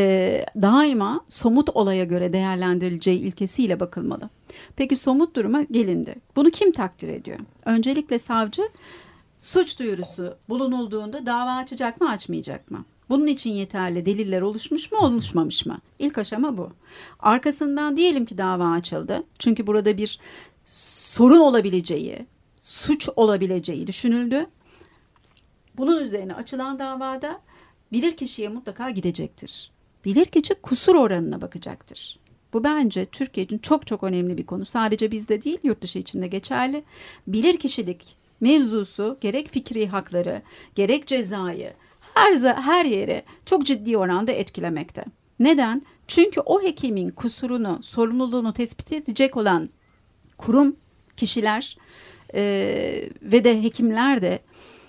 daima somut olaya göre değerlendirileceği ilkesiyle bakılmalı. Peki somut duruma gelindi. Bunu kim takdir ediyor? Öncelikle savcı suç duyurusu bulunulduğunda dava açacak mı, açmayacak mı? Bunun için yeterli deliller oluşmuş mu, oluşmamış mı? İlk aşama bu. Arkasından diyelim ki dava açıldı. Çünkü burada bir sorun olabileceği, suç olabileceği düşünüldü. Bunun üzerine açılan davada bilirkişiye mutlaka gidecektir. Bilirkişi kusur oranına bakacaktır. Bu bence Türkiye için çok çok önemli bir konu. Sadece bizde değil, yurt dışı için de geçerli. Bilirkişilik mevzusu gerek fikri hakları, gerek cezayı her yere çok ciddi oranda etkilemekte. Neden? Çünkü o hekimin kusurunu, sorumluluğunu tespit edecek olan kurum, kişiler ve de hekimler de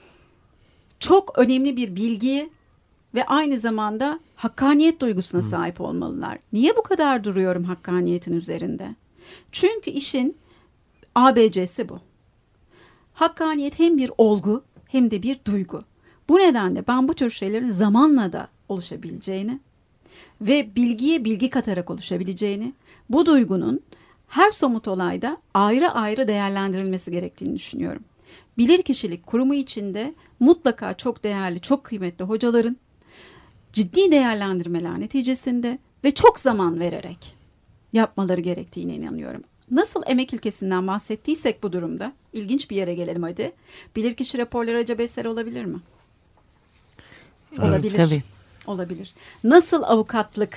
çok önemli bir bilgi ve aynı zamanda hakkaniyet duygusuna sahip olmalılar. Niye bu kadar duruyorum hakkaniyetin üzerinde? Çünkü işin ABC'si bu. Hakkaniyet hem bir olgu hem de bir duygu. Bu nedenle ben bu tür şeylerin zamanla da oluşabileceğini ve bilgiye bilgi katarak oluşabileceğini, bu duygunun her somut olayda ayrı ayrı değerlendirilmesi gerektiğini düşünüyorum. Bilirkişilik kurumu içinde mutlaka çok değerli, çok kıymetli hocaların ciddi değerlendirmeler neticesinde ve çok zaman vererek yapmaları gerektiğine inanıyorum. Nasıl emek ilkesinden bahsettiysek bu durumda, ilginç bir yere gelelim hadi. Bilirkişi raporları acaba eser olabilir mi? Olabilir. Tabii. Olabilir. Nasıl avukatlık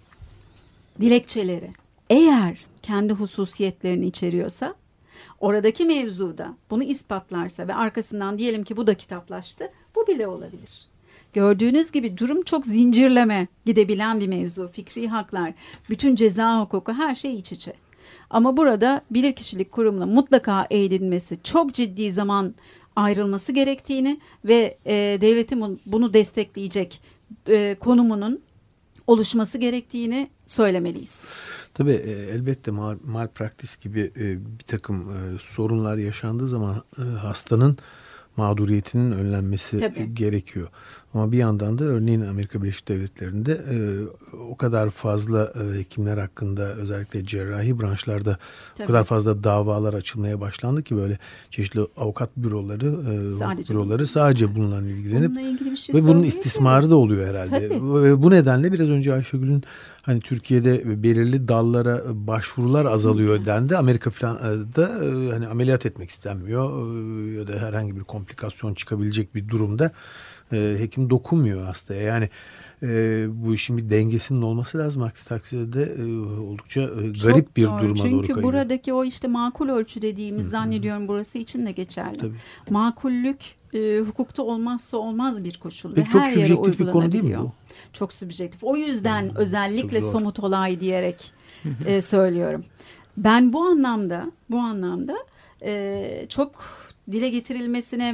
dilekçeleri eğer kendi hususiyetlerini içeriyorsa, oradaki mevzuda bunu ispatlarsa ve arkasından diyelim ki bu da kitaplaştı, bu bile olabilir. Gördüğünüz gibi durum çok zincirleme gidebilen bir mevzu. Fikri haklar, bütün ceza hukuku, her şey iç içe. Ama burada bilirkişilik kurumuna mutlaka eğilinmesi, çok ciddi zaman ayrılması gerektiğini ve devletin bunu destekleyecek konumunun oluşması gerektiğini söylemeliyiz. Tabii elbette malpraktis gibi bir takım sorunlar yaşandığı zaman hastanın mağduriyetinin önlenmesi gerekiyor. Ama bir yandan da örneğin Amerika Birleşik Devletleri'nde o kadar fazla hekimler hakkında, özellikle cerrahi branşlarda o kadar fazla davalar açılmaya başlandı ki böyle çeşitli avukat büroları sadece bununla ilgilenip ve bunun istismarı da oluyor herhalde. Ve bu nedenle biraz önce Ayşegül'ün hani Türkiye'de belirli dallara başvurular azalıyor dendi. Amerika falan da hani ameliyat etmek istenmiyor ya da herhangi bir komplikasyon çıkabilecek bir durumda hekim dokunmuyor hastaya. Yani bu işin bir dengesinin olması lazım. Aksi takdirde oldukça garip bir duruma doğru kayıyor. Çünkü buradaki o işte makul ölçü dediğimiz zannediyorum burası için de geçerli. Tabii. Makullük hukukta olmazsa olmaz bir koşul. Ve çok subjektif bir konu değil mi bu? Çok subjektif. O yüzden özellikle somut olay diyerek söylüyorum. Ben bu anlamda çok dile getirilmesine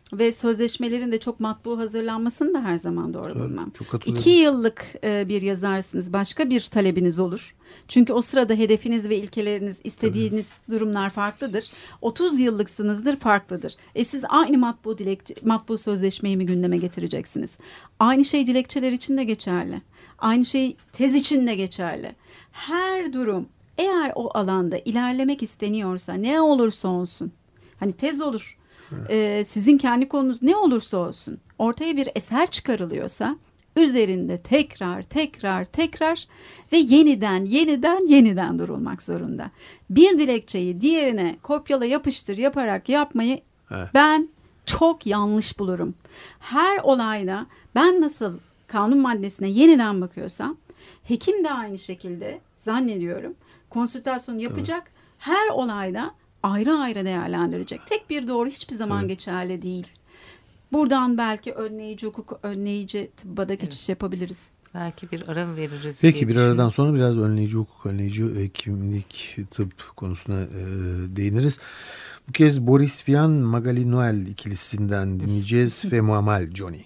Ve sözleşmelerin de çok matbu hazırlanmasını da her zaman doğru bulmam. 2 yıllık bir yazarsınız. Başka bir talebiniz olur. Çünkü o sırada hedefiniz ve ilkeleriniz, istediğiniz durumlar farklıdır. 30 yıllıksınızdır, farklıdır. Siz aynı matbu sözleşmeyi mi gündeme getireceksiniz? Aynı şey dilekçeler için de geçerli. Aynı şey tez için de geçerli. Her durum, eğer o alanda ilerlemek isteniyorsa, ne olursa olsun, hani tez olur, sizin kendi konunuz ne olursa olsun, ortaya bir eser çıkarılıyorsa üzerinde tekrar ve yeniden durulmak zorunda. Bir dilekçeyi diğerine kopyala yapıştır yaparak yapmayı ben çok yanlış bulurum. Her olayda ben nasıl kanun maddesine yeniden bakıyorsam, hekim de aynı şekilde zannediyorum konsültasyon yapacak, her olayda ayrı değerlendirecek. Tek bir doğru hiçbir zaman geçerli değil. Buradan belki önleyici hukuk, önleyici tıbba da geçiş yapabiliriz. Belki bir ara mı veririz? Peki bir aradan sonra biraz önleyici hukuk, önleyici hekimlik, tıp konusuna değiniriz. Bu kez Boris Vian, Magali Noel ikilisinden dinleyeceğiz. Fais-moi mal, Johnny.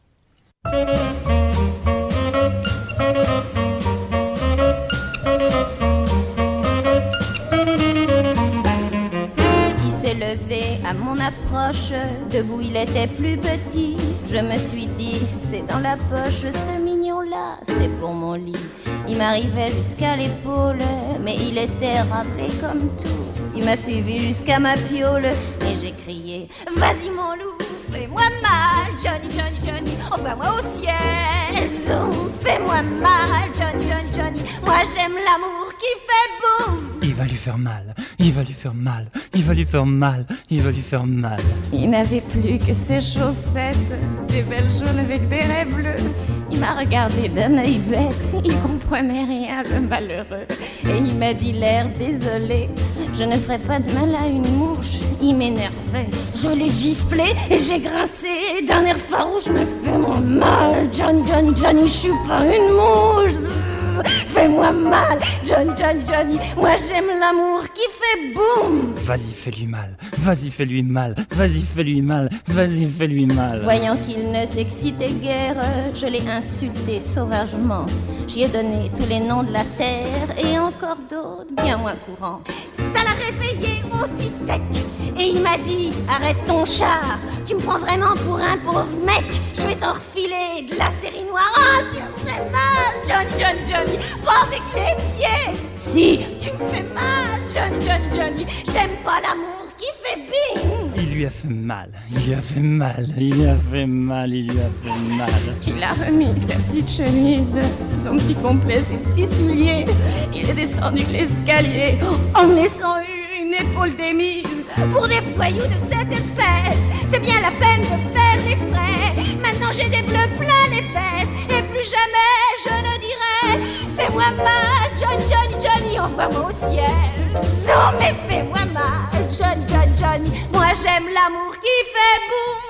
Levé à mon approche, debout il était plus petit. Je me suis dit, c'est dans la poche, ce mignon-là, c'est pour mon lit. Il m'arrivait jusqu'à l'épaule, mais il était râpé comme tout. Il m'a suivi jusqu'à ma piole et j'ai crié, vas-y mon loup, fais-moi mal, Johnny, Johnny, Johnny, envoie-moi au ciel. Zoom, fais-moi mal, Johnny, Johnny, Johnny, moi j'aime l'amour qui fait boum. Il va lui faire mal, il va lui faire mal, il va lui faire mal, il va lui faire mal. Il n'avait plus que ses chaussettes, des belles jaunes avec des raies bleues. Il m'a regardé d'un œil bête, il comprenait rien, le malheureux. Et il m'a dit l'air désolé, je ne ferai pas de mal à une mouche. Il m'énervait, je l'ai giflé et j'ai grincé d'un air farouche. Je me fais mon mal, Johnny, Johnny, Johnny, je suis pas une mouche. Fais-moi mal, Johnny, Johnny, Johnny, moi j'aime l'amour qui fait boum. Vas-y, fais-lui mal, vas-y, fais-lui mal, vas-y, fais-lui mal, vas-y, fais-lui mal. Voyant qu'il ne s'excitait guère, je l'ai insulté sauvagement. J'y ai donné tous les noms de la terre et encore d'autres bien moins courants. Ça l'a réveillé aussi sec et il m'a dit, arrête ton char, tu me prends vraiment pour un pauvre mec. Je vais t'en refiler de la série noire. Ah, tu me fais mal, Johnny, Johnny, Johnny, pas avec les pieds. Si, tu me fais mal, Johnny, Johnny, Johnny, j'aime pas l'amour qui fait bing. Il lui a fait mal, il lui a fait mal, il lui a fait mal, il lui a fait mal. Il a remis sa petite chemise, son petit complet, ses petits souliers. Il est descendu l'escalier en me laissant une épaule démise. Pour des voyous de cette espèce, c'est bien la peine de faire des frais. Maintenant j'ai des bleus plein les fesses et plus jamais je ne dirai fais-moi mal, Johnny, Johnny, Johnny, envoie-moi au ciel. Non mais fais-moi mal, Johnny, Johnny, Johnny, moi j'aime l'amour qui fait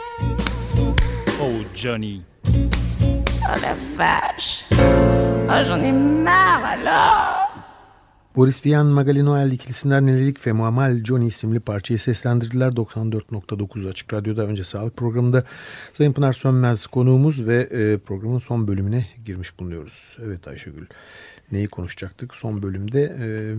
boum. Oh Johnny. Oh la vache. Oh j'en ai marre alors. Boris Vian, Magali Noel ikilisinden dinledik. Fais-moi mal, Johnny isimli parçayı seslendirdiler. 94.9 Açık Radyo'da Önce Sağlık programında Sayın Pınar Sönmez konuğumuz ve programın son bölümüne girmiş bulunuyoruz. Evet Ayşegül, neyi konuşacaktık son bölümde?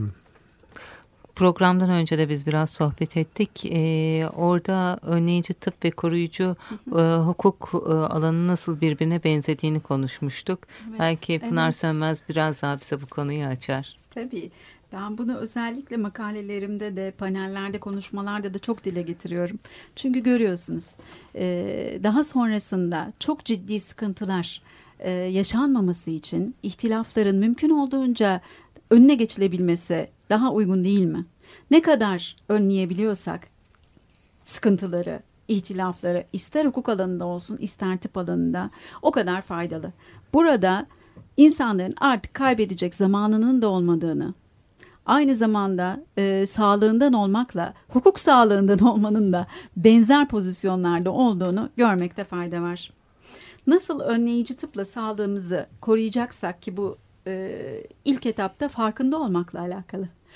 Programdan önce de biz biraz sohbet ettik. Orada önleyici tıp ve koruyucu hukuk alanı nasıl birbirine benzediğini konuşmuştuk. Evet, belki Pınar Sönmez biraz daha bize bu konuyu açar. Tabii. Ben bunu özellikle makalelerimde de, panellerde, konuşmalarda da çok dile getiriyorum. Çünkü görüyorsunuz daha sonrasında çok ciddi sıkıntılar yaşanmaması için ihtilafların mümkün olduğunca önüne geçilebilmesi daha uygun değil mi? Ne kadar önleyebiliyorsak sıkıntıları, ihtilafları ister hukuk alanında olsun ister tıp alanında o kadar faydalı. Burada insanların artık kaybedecek zamanının da olmadığını, aynı zamanda sağlığından olmakla hukuk sağlığından olmanın da benzer pozisyonlarda olduğunu görmekte fayda var. Nasıl önleyici tıpla sağlığımızı koruyacaksak ki bu ilk etapta farkında olmakla alakalı.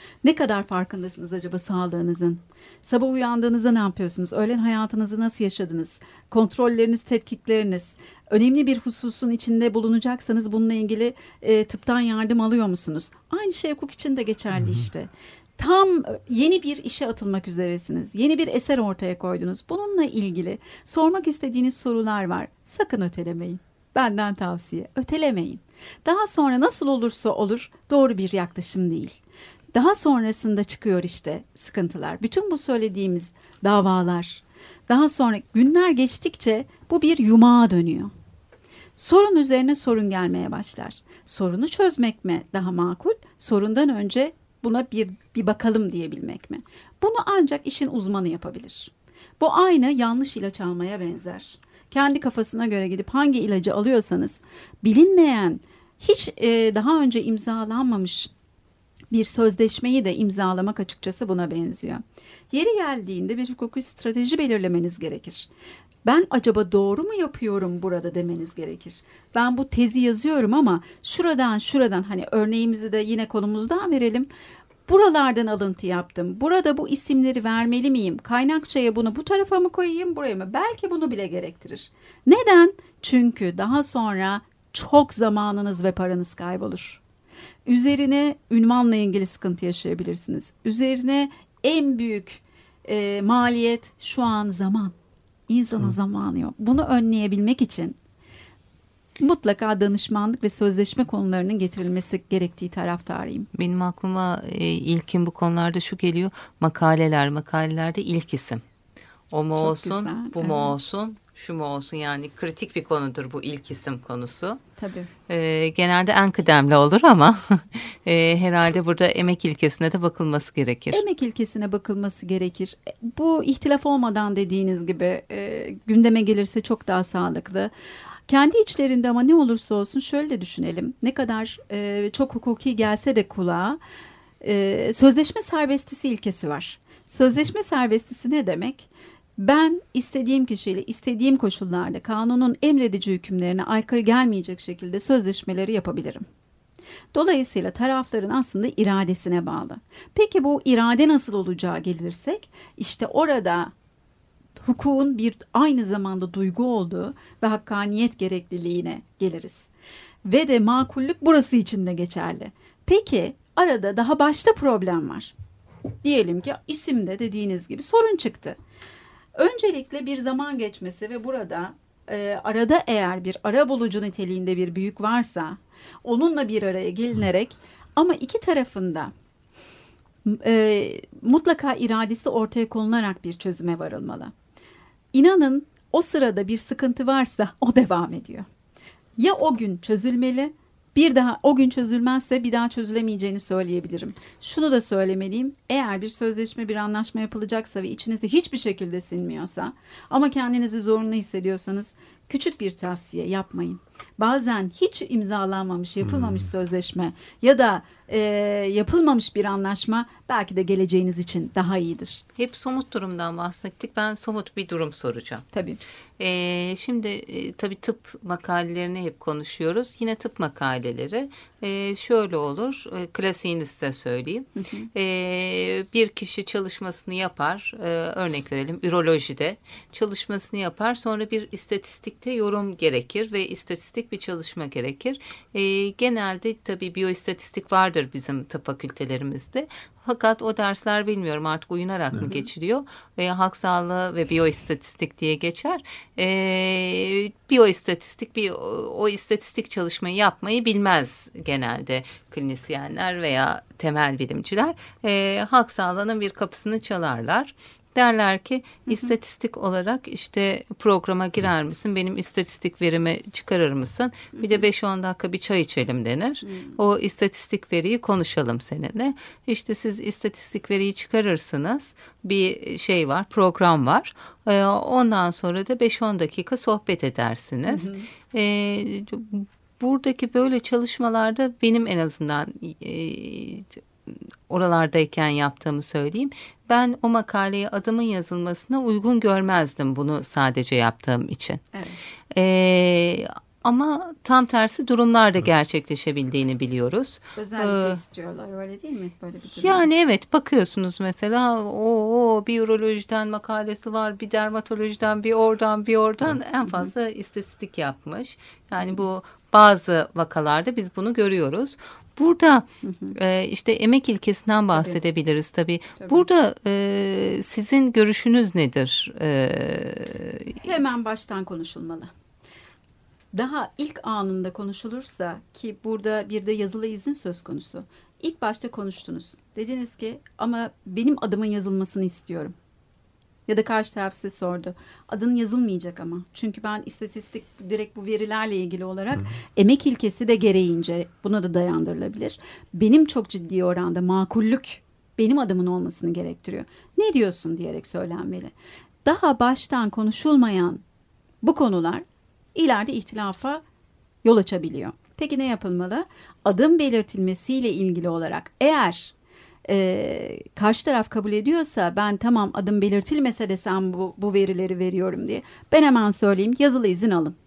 Ne kadar farkındasınız acaba sağlığınızın? Sabah uyandığınızda ne yapıyorsunuz? Öğlen hayatınızı nasıl yaşadınız? Kontrolleriniz, tetkikleriniz. Önemli bir hususun içinde bulunacaksanız bununla ilgili tıptan yardım alıyor musunuz? Aynı şey hukuk için de geçerli işte. Tam yeni bir işe atılmak üzeresiniz. Yeni bir eser ortaya koydunuz. Bununla ilgili sormak istediğiniz sorular var. Sakın ötelemeyin. Benden tavsiye. Ötelemeyin. Daha sonra nasıl olursa olur doğru bir yaklaşım değil. Daha sonrasında çıkıyor işte sıkıntılar. Bütün bu söylediğimiz davalar. Daha sonra günler geçtikçe bu bir yumağa dönüyor. Sorun üzerine sorun gelmeye başlar. Sorunu çözmek mi daha makul? Sorundan önce buna bir bakalım diyebilmek mi? Bunu ancak işin uzmanı yapabilir. Bu aynı yanlış ilaç almaya benzer. Kendi kafasına göre gidip hangi ilacı alıyorsanız bilinmeyen, hiç daha önce imzalanmamış bir sözleşmeyi de imzalamak açıkçası buna benziyor. Yeri geldiğinde bir hukuki strateji belirlemeniz gerekir. Ben acaba doğru mu yapıyorum burada demeniz gerekir. Ben bu tezi yazıyorum ama şuradan hani örneğimizi de yine konumuzdan verelim. Buralardan alıntı yaptım. Burada bu isimleri vermeli miyim? Kaynakçaya bunu bu tarafa mı koyayım, buraya mı? Belki bunu bile gerektirir. Neden? Çünkü daha sonra çok zamanınız ve paranız kaybolur. Üzerine ünvanla ilgili sıkıntı yaşayabilirsiniz. Üzerine en büyük maliyet şu an zaman. İnsanın zamanı yok. Bunu önleyebilmek için mutlaka danışmanlık ve sözleşme konularının getirilmesi gerektiği taraftarıyım. Benim aklıma ilkin bu konularda şu geliyor. Makalelerde ilk isim. O mu Çok olsun, güzel, bu evet. mu olsun, şu mu olsun, yani kritik bir konudur bu ilk isim konusu. Tabii. Genelde en kıdemli olur ama herhalde burada emek ilkesine de bakılması gerekir. Emek ilkesine bakılması gerekir. Bu ihtilaf olmadan dediğiniz gibi gündeme gelirse çok daha sağlıklı. Kendi içlerinde ama ne olursa olsun şöyle de düşünelim. Ne kadar çok hukuki gelse de kulağa sözleşme serbestisi ilkesi var. Sözleşme serbestisi ne demek? Ben istediğim kişiyle istediğim koşullarda kanunun emredici hükümlerine aykırı gelmeyecek şekilde sözleşmeleri yapabilirim. Dolayısıyla tarafların aslında iradesine bağlı. Peki bu irade nasıl olacağı gelirsek, işte orada hukukun bir aynı zamanda duygu olduğu ve hakkaniyet gerekliliğine geliriz. Ve de makullük burası için de geçerli. Peki arada daha başta problem var. Diyelim ki isimde dediğiniz gibi sorun çıktı. Öncelikle bir zaman geçmesi ve burada arada eğer bir arabulucu niteliğinde bir büyük varsa onunla bir araya gelinerek ama iki tarafında mutlaka iradesi ortaya konularak bir çözüme varılmalı. İnanın o sırada bir sıkıntı varsa o devam ediyor. Ya o gün çözülmeli, bir daha o gün çözülmezse bir daha çözülemeyeceğini söyleyebilirim. Şunu da söylemeliyim. Eğer bir sözleşme, bir anlaşma yapılacaksa ve içinizde hiçbir şekilde sinmiyorsa ama kendinizi zorunlu hissediyorsanız küçük bir tavsiye yapmayın. Bazen hiç imzalanmamış, yapılmamış sözleşme ya da yapılmamış bir anlaşma belki de geleceğiniz için daha iyidir. Hep somut durumdan bahsettik. Ben somut bir durum soracağım. Tabii. Şimdi tabii tıp makalelerini hep konuşuyoruz. Yine tıp makaleleri şöyle olur. Klasiğini size söyleyeyim. Bir kişi çalışmasını yapar. Örnek verelim, ürolojide çalışmasını yapar. Sonra bir istatistikte yorum gerekir ve istatistik bir çalışma gerekir. Genelde tabii biyoistatistik vardır bizim tıp fakültelerimizde. Fakat o dersler bilmiyorum artık uyunarak mı geçiliyor veya halk sağlığı ve biyoistatistik diye geçer. Biyoistatistik o istatistik çalışmayı yapmayı bilmez genelde klinisyenler veya temel bilimciler. Halk sağlığının bir kapısını çalarlar. Derler ki istatistik olarak işte programa girer misin? Benim istatistik verimi çıkarır mısın? Bir de 5-10 dakika bir çay içelim denir. O istatistik veriyi konuşalım seninle. İşte siz istatistik veriyi çıkarırsınız. Bir şey var, program var. Ondan sonra da 5-10 dakika sohbet edersiniz. Buradaki böyle çalışmalarda benim en azından oralardayken yaptığımı söyleyeyim. Ben o makaleye adımın yazılmasına uygun görmezdim bunu sadece yaptığım için. Evet. Ama tam tersi durumlar da gerçekleşebildiğini biliyoruz. Özellikle istiyorlar, öyle değil mi? Böyle bir durum. Yani evet, bakıyorsunuz mesela bir urolojiden makalesi var, bir dermatolojiden, bir oradan en fazla istatistik yapmış. Yani bu bazı vakalarda biz bunu görüyoruz. Burada işte emek ilkesinden bahsedebiliriz tabii. Burada sizin görüşünüz nedir? Hemen baştan konuşulmalı. Daha ilk anında konuşulursa, ki burada bir de yazılı izin söz konusu. İlk başta konuştunuz. Dediniz ki ama benim adımın yazılmasını istiyorum. Ya da karşı taraf size sordu. Adın yazılmayacak ama. Çünkü ben istatistik direkt bu verilerle ilgili olarak emek ilkesi de gereğince buna da dayandırılabilir. Benim çok ciddi oranda makullük benim adımın olmasını gerektiriyor. Ne diyorsun diyerek söylenmeli. Daha baştan konuşulmayan bu konular ileride ihtilafa yol açabiliyor. Peki ne yapılmalı? Adım belirtilmesiyle ilgili olarak eğer karşı taraf kabul ediyorsa, ben tamam adım belirtilmese de sen bu verileri veriyorum diye, ben hemen söyleyeyim, yazılı izin alın.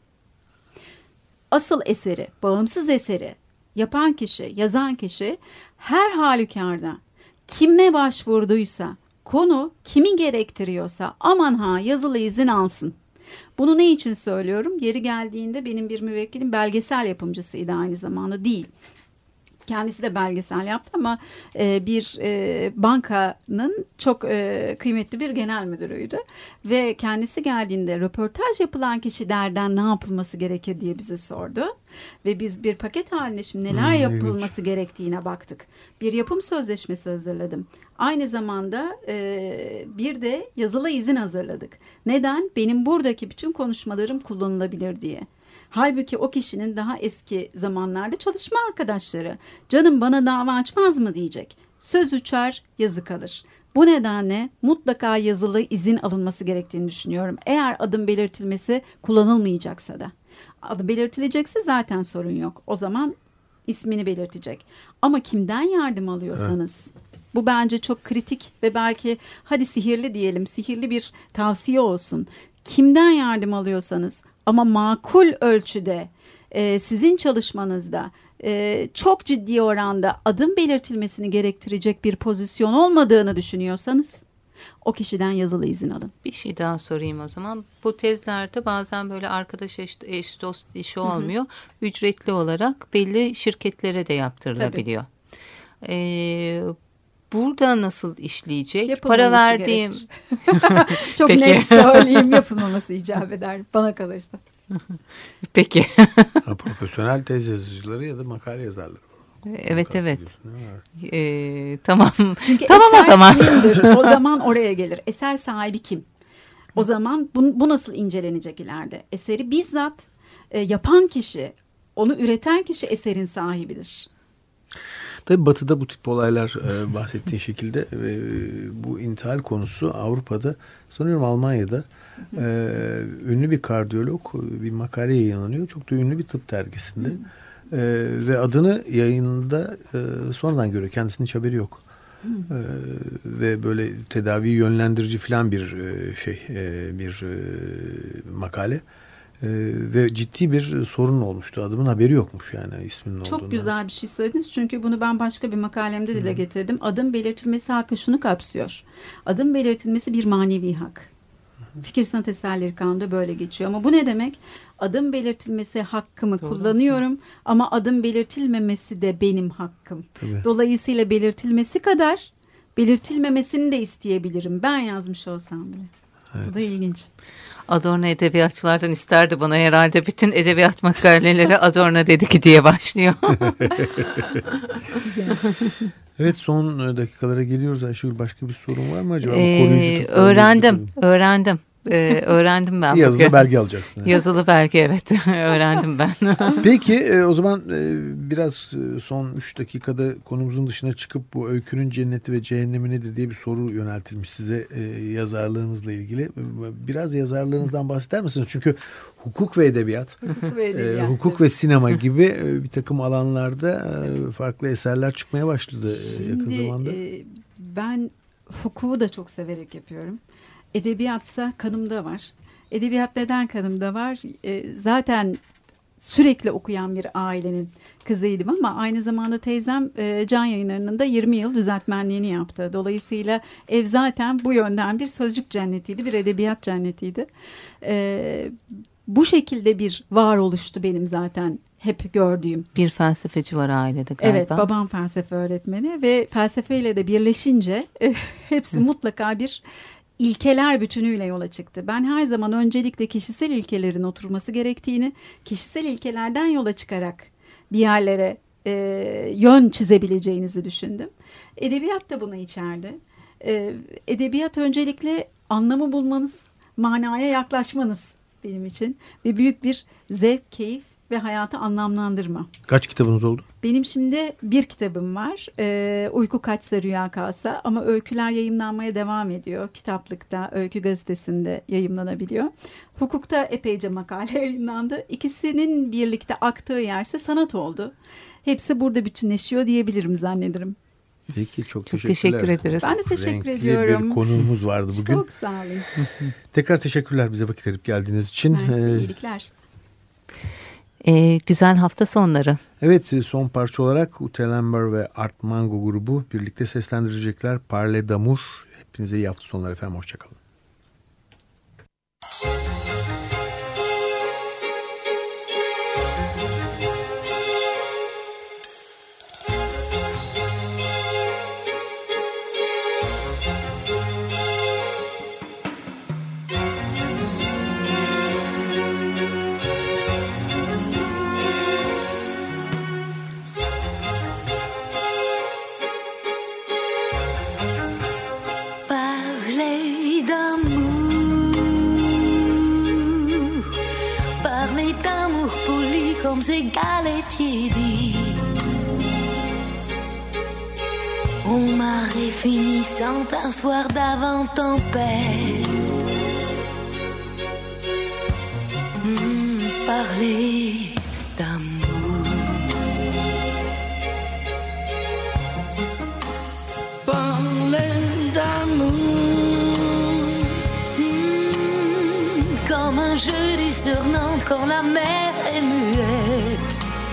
Asıl eseri, bağımsız eseri yapan kişi, yazan kişi her halükarda kime başvurduysa, konu kimi gerektiriyorsa aman ha yazılı izin alsın. Bunu ne için söylüyorum? Yeri geldiğinde benim bir müvekkilim belgesel yapımcısıydı aynı zamanda, değil. Kendisi de belgesel yaptı ama bir bankanın çok kıymetli bir genel müdürüydü. Ve kendisi geldiğinde röportaj yapılan kişilerden ne yapılması gerekir diye bize sordu. Ve biz bir paket halinde şimdi neler yapılması gerektiğine baktık. Bir yapım sözleşmesi hazırladım. Aynı zamanda bir de yazılı izin hazırladık. Neden? Benim buradaki bütün konuşmalarım kullanılabilir diye. Halbuki o kişinin daha eski zamanlarda çalışma arkadaşları canım bana dava açmaz mı diyecek. Söz uçar, yazı kalır. Bu nedenle mutlaka yazılı izin alınması gerektiğini düşünüyorum. Eğer adım belirtilmesi kullanılmayacaksa da. Adı belirtilecekse zaten sorun yok. O zaman ismini belirtecek. Ama kimden yardım alıyorsanız... Bu bence çok kritik ve belki hadi sihirli diyelim, sihirli bir tavsiye olsun. Kimden yardım alıyorsanız ama makul ölçüde sizin çalışmanızda çok ciddi oranda adım belirtilmesini gerektirecek bir pozisyon olmadığını düşünüyorsanız o kişiden yazılı izin alın. Bir şey daha sorayım o zaman. Bu tezlerde bazen böyle arkadaş eş dost işi olmuyor. Ücretli olarak belli şirketlere de yaptırılabiliyor. Burada nasıl işleyecek? Para verdiğim... Çok Peki. net söyleyeyim, yapılmaması icap eder bana kalırsa. Peki. Profesyonel tez yazıcıları ya da makale yazarları. Evet. Tamam. Çünkü tamam eser o zaman. kimdir? O zaman oraya gelir. Eser sahibi kim? O zaman bu nasıl incelenecek ileride? Eseri bizzat yapan kişi, onu üreten kişi eserin sahibidir. Tabii Batı'da bu tip olaylar bahsettiğin şekilde bu intihal konusu Avrupa'da, sanıyorum Almanya'da ünlü bir kardiyolog bir makale yayınlanıyor. Çok da ünlü bir tıp dergisinde. Ve adını yayınında sonradan görüyor. Kendisinin hiç haberi yok. Ve böyle tedavi yönlendirici falan bir makale. Ve ciddi bir sorun olmuştu. Adımın haberi yokmuş yani isminin olduğundan. Çok güzel bir şey söylediniz. Çünkü bunu ben başka bir makalemde dile getirdim. Adım belirtilmesi hakkı şunu kapsıyor. Adım belirtilmesi bir manevi hak. Fikir sanat eserleri kanunda böyle geçiyor. Ama bu ne demek? Adım belirtilmesi hakkımı kullanıyorum ama adım belirtilmemesi de benim hakkım. Tabii. Dolayısıyla belirtilmesi kadar belirtilmemesini de isteyebilirim. Ben yazmış olsam bile. Evet. Bu da ilginç. Adorno edebiyatçılardan isterdi bana herhalde. Bütün edebiyat makaleleri Adorno dedi ki diye başlıyor. Evet, son dakikalara geliyoruz. Ayşegül, başka bir sorun var mı acaba? Öğrendim ben. Yazılı bugün. belge alacaksın. Yani. Yazılı belge, evet. Öğrendim ben. Peki o zaman biraz son 3 dakikada konumuzun dışına çıkıp bu öykünün cenneti ve cehennemi nedir diye bir soru yöneltilmiş size yazarlığınızla ilgili. Biraz yazarlığınızdan bahseder misiniz? Çünkü hukuk ve edebiyat, hukuk ve sinema gibi bir takım alanlarda farklı eserler çıkmaya başladı yakın zamanda. Ben hukuku da çok severek yapıyorum. Edebiyatsa kanımda var. Edebiyat neden kanımda var? Zaten sürekli okuyan bir ailenin kızıydım ama aynı zamanda teyzem Can Yayınları'nın da 20 yıl düzeltmenliğini yaptı. Dolayısıyla ev zaten bu yönden bir sözcük cennetiydi, bir edebiyat cennetiydi. Bu şekilde bir varoluştu benim zaten hep gördüğüm. Bir felsefeci var ailede galiba. Evet, babam felsefe öğretmeni ve felsefeyle de birleşince hepsi mutlaka bir ilkeler bütünüyle yola çıktı. Ben her zaman öncelikle kişisel ilkelerin oturması gerektiğini, kişisel ilkelerden yola çıkarak bir yerlere yön çizebileceğinizi düşündüm. Edebiyat da bunu içerdi. Edebiyat öncelikle anlamı bulmanız, manaya yaklaşmanız benim için ve büyük bir zevk, keyif ve hayatı anlamlandırma. Kaç kitabınız oldu? Benim şimdi bir kitabım var. Uyku Kaçsa Rüya Kalsa, ama öyküler yayımlanmaya devam ediyor. Kitaplıkta, Öykü Gazetesi'nde yayımlanabiliyor. Hukukta epeyce makale yayınlandı. İkisinin birlikte aktığı yerse sanat oldu. Hepsi burada bütünleşiyor diyebilirim zannederim. Peki, çok teşekkür ederiz. Ben de teşekkür Renkli ediyorum. bir konuğumuz vardı bugün. Çok sağ olun. Tekrar teşekkürler bize vakit ayırıp geldiğiniz için. Mersi, iyilikler. Güzel hafta sonları. Evet, son parça olarak Utelember ve Art Mango grubu birlikte seslendirecekler. Parle d'amour. Hepinize iyi hafta sonları efendim. Hoşçakalın. Ces galetiers dit au marais finissant un soir d'avant tempête. Parler d'amour, parler d'amour, comme un jeudi sur Nantes quand la mer est muette.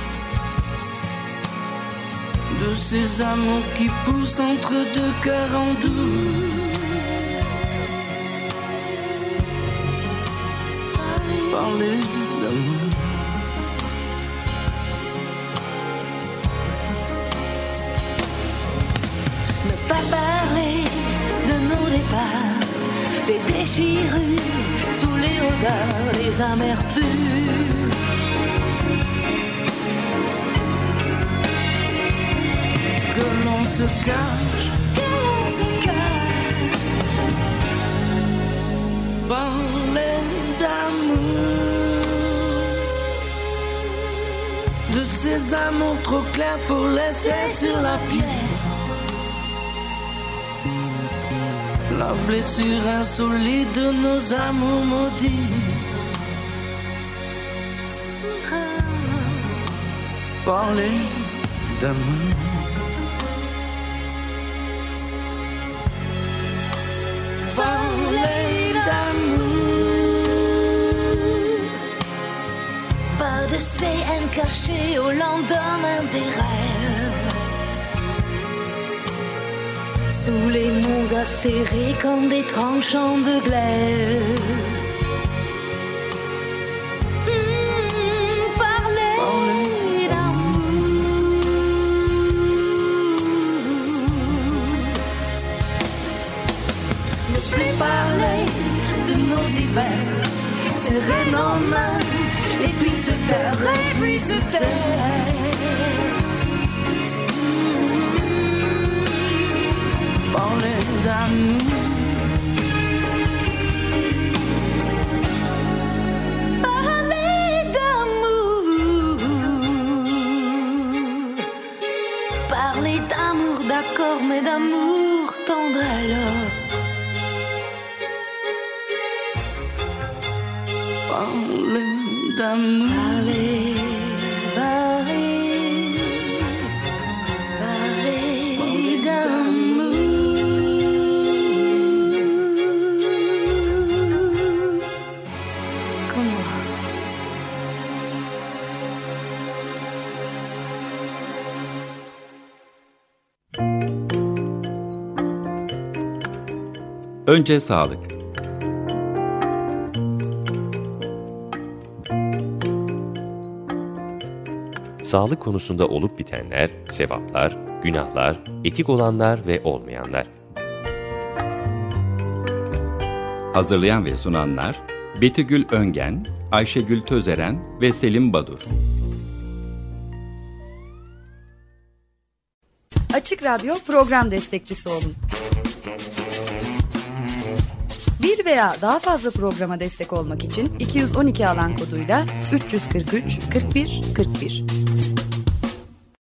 De ces amours qui poussent entre deux cœurs en doute. Parler d'amour. Ne pas parler de nos départs, des déchirures sous les regards, des amertumes. Que l'on se cache, parler d'amour, de ces amours trop clairs pour laisser sur la pierre la blessure insolite de nos amours maudits. Parler d'amour, parler d'amour, pas de ces haines cachées au lendemain des rêves, sous les mots acérés comme des tranchants de glaive. Serrer nos mains et puis se taire, et puis se taire. Parler d'amour, parler d'amour, parler d'amour, d'accord, mais d'amour tendre alors. Parler d'amour, parler d'amour. Comme moi. Önce sağlık. Sağlık konusunda olup bitenler, sevaplar, günahlar, etik olanlar ve olmayanlar. Hazırlayan ve sunanlar Betügül Öngen, Ayşegül Tözeren ve Selim Badur. Açık Radyo program destekçisi olun. Bir veya daha fazla programa destek olmak için 212 alan koduyla 343 41 41.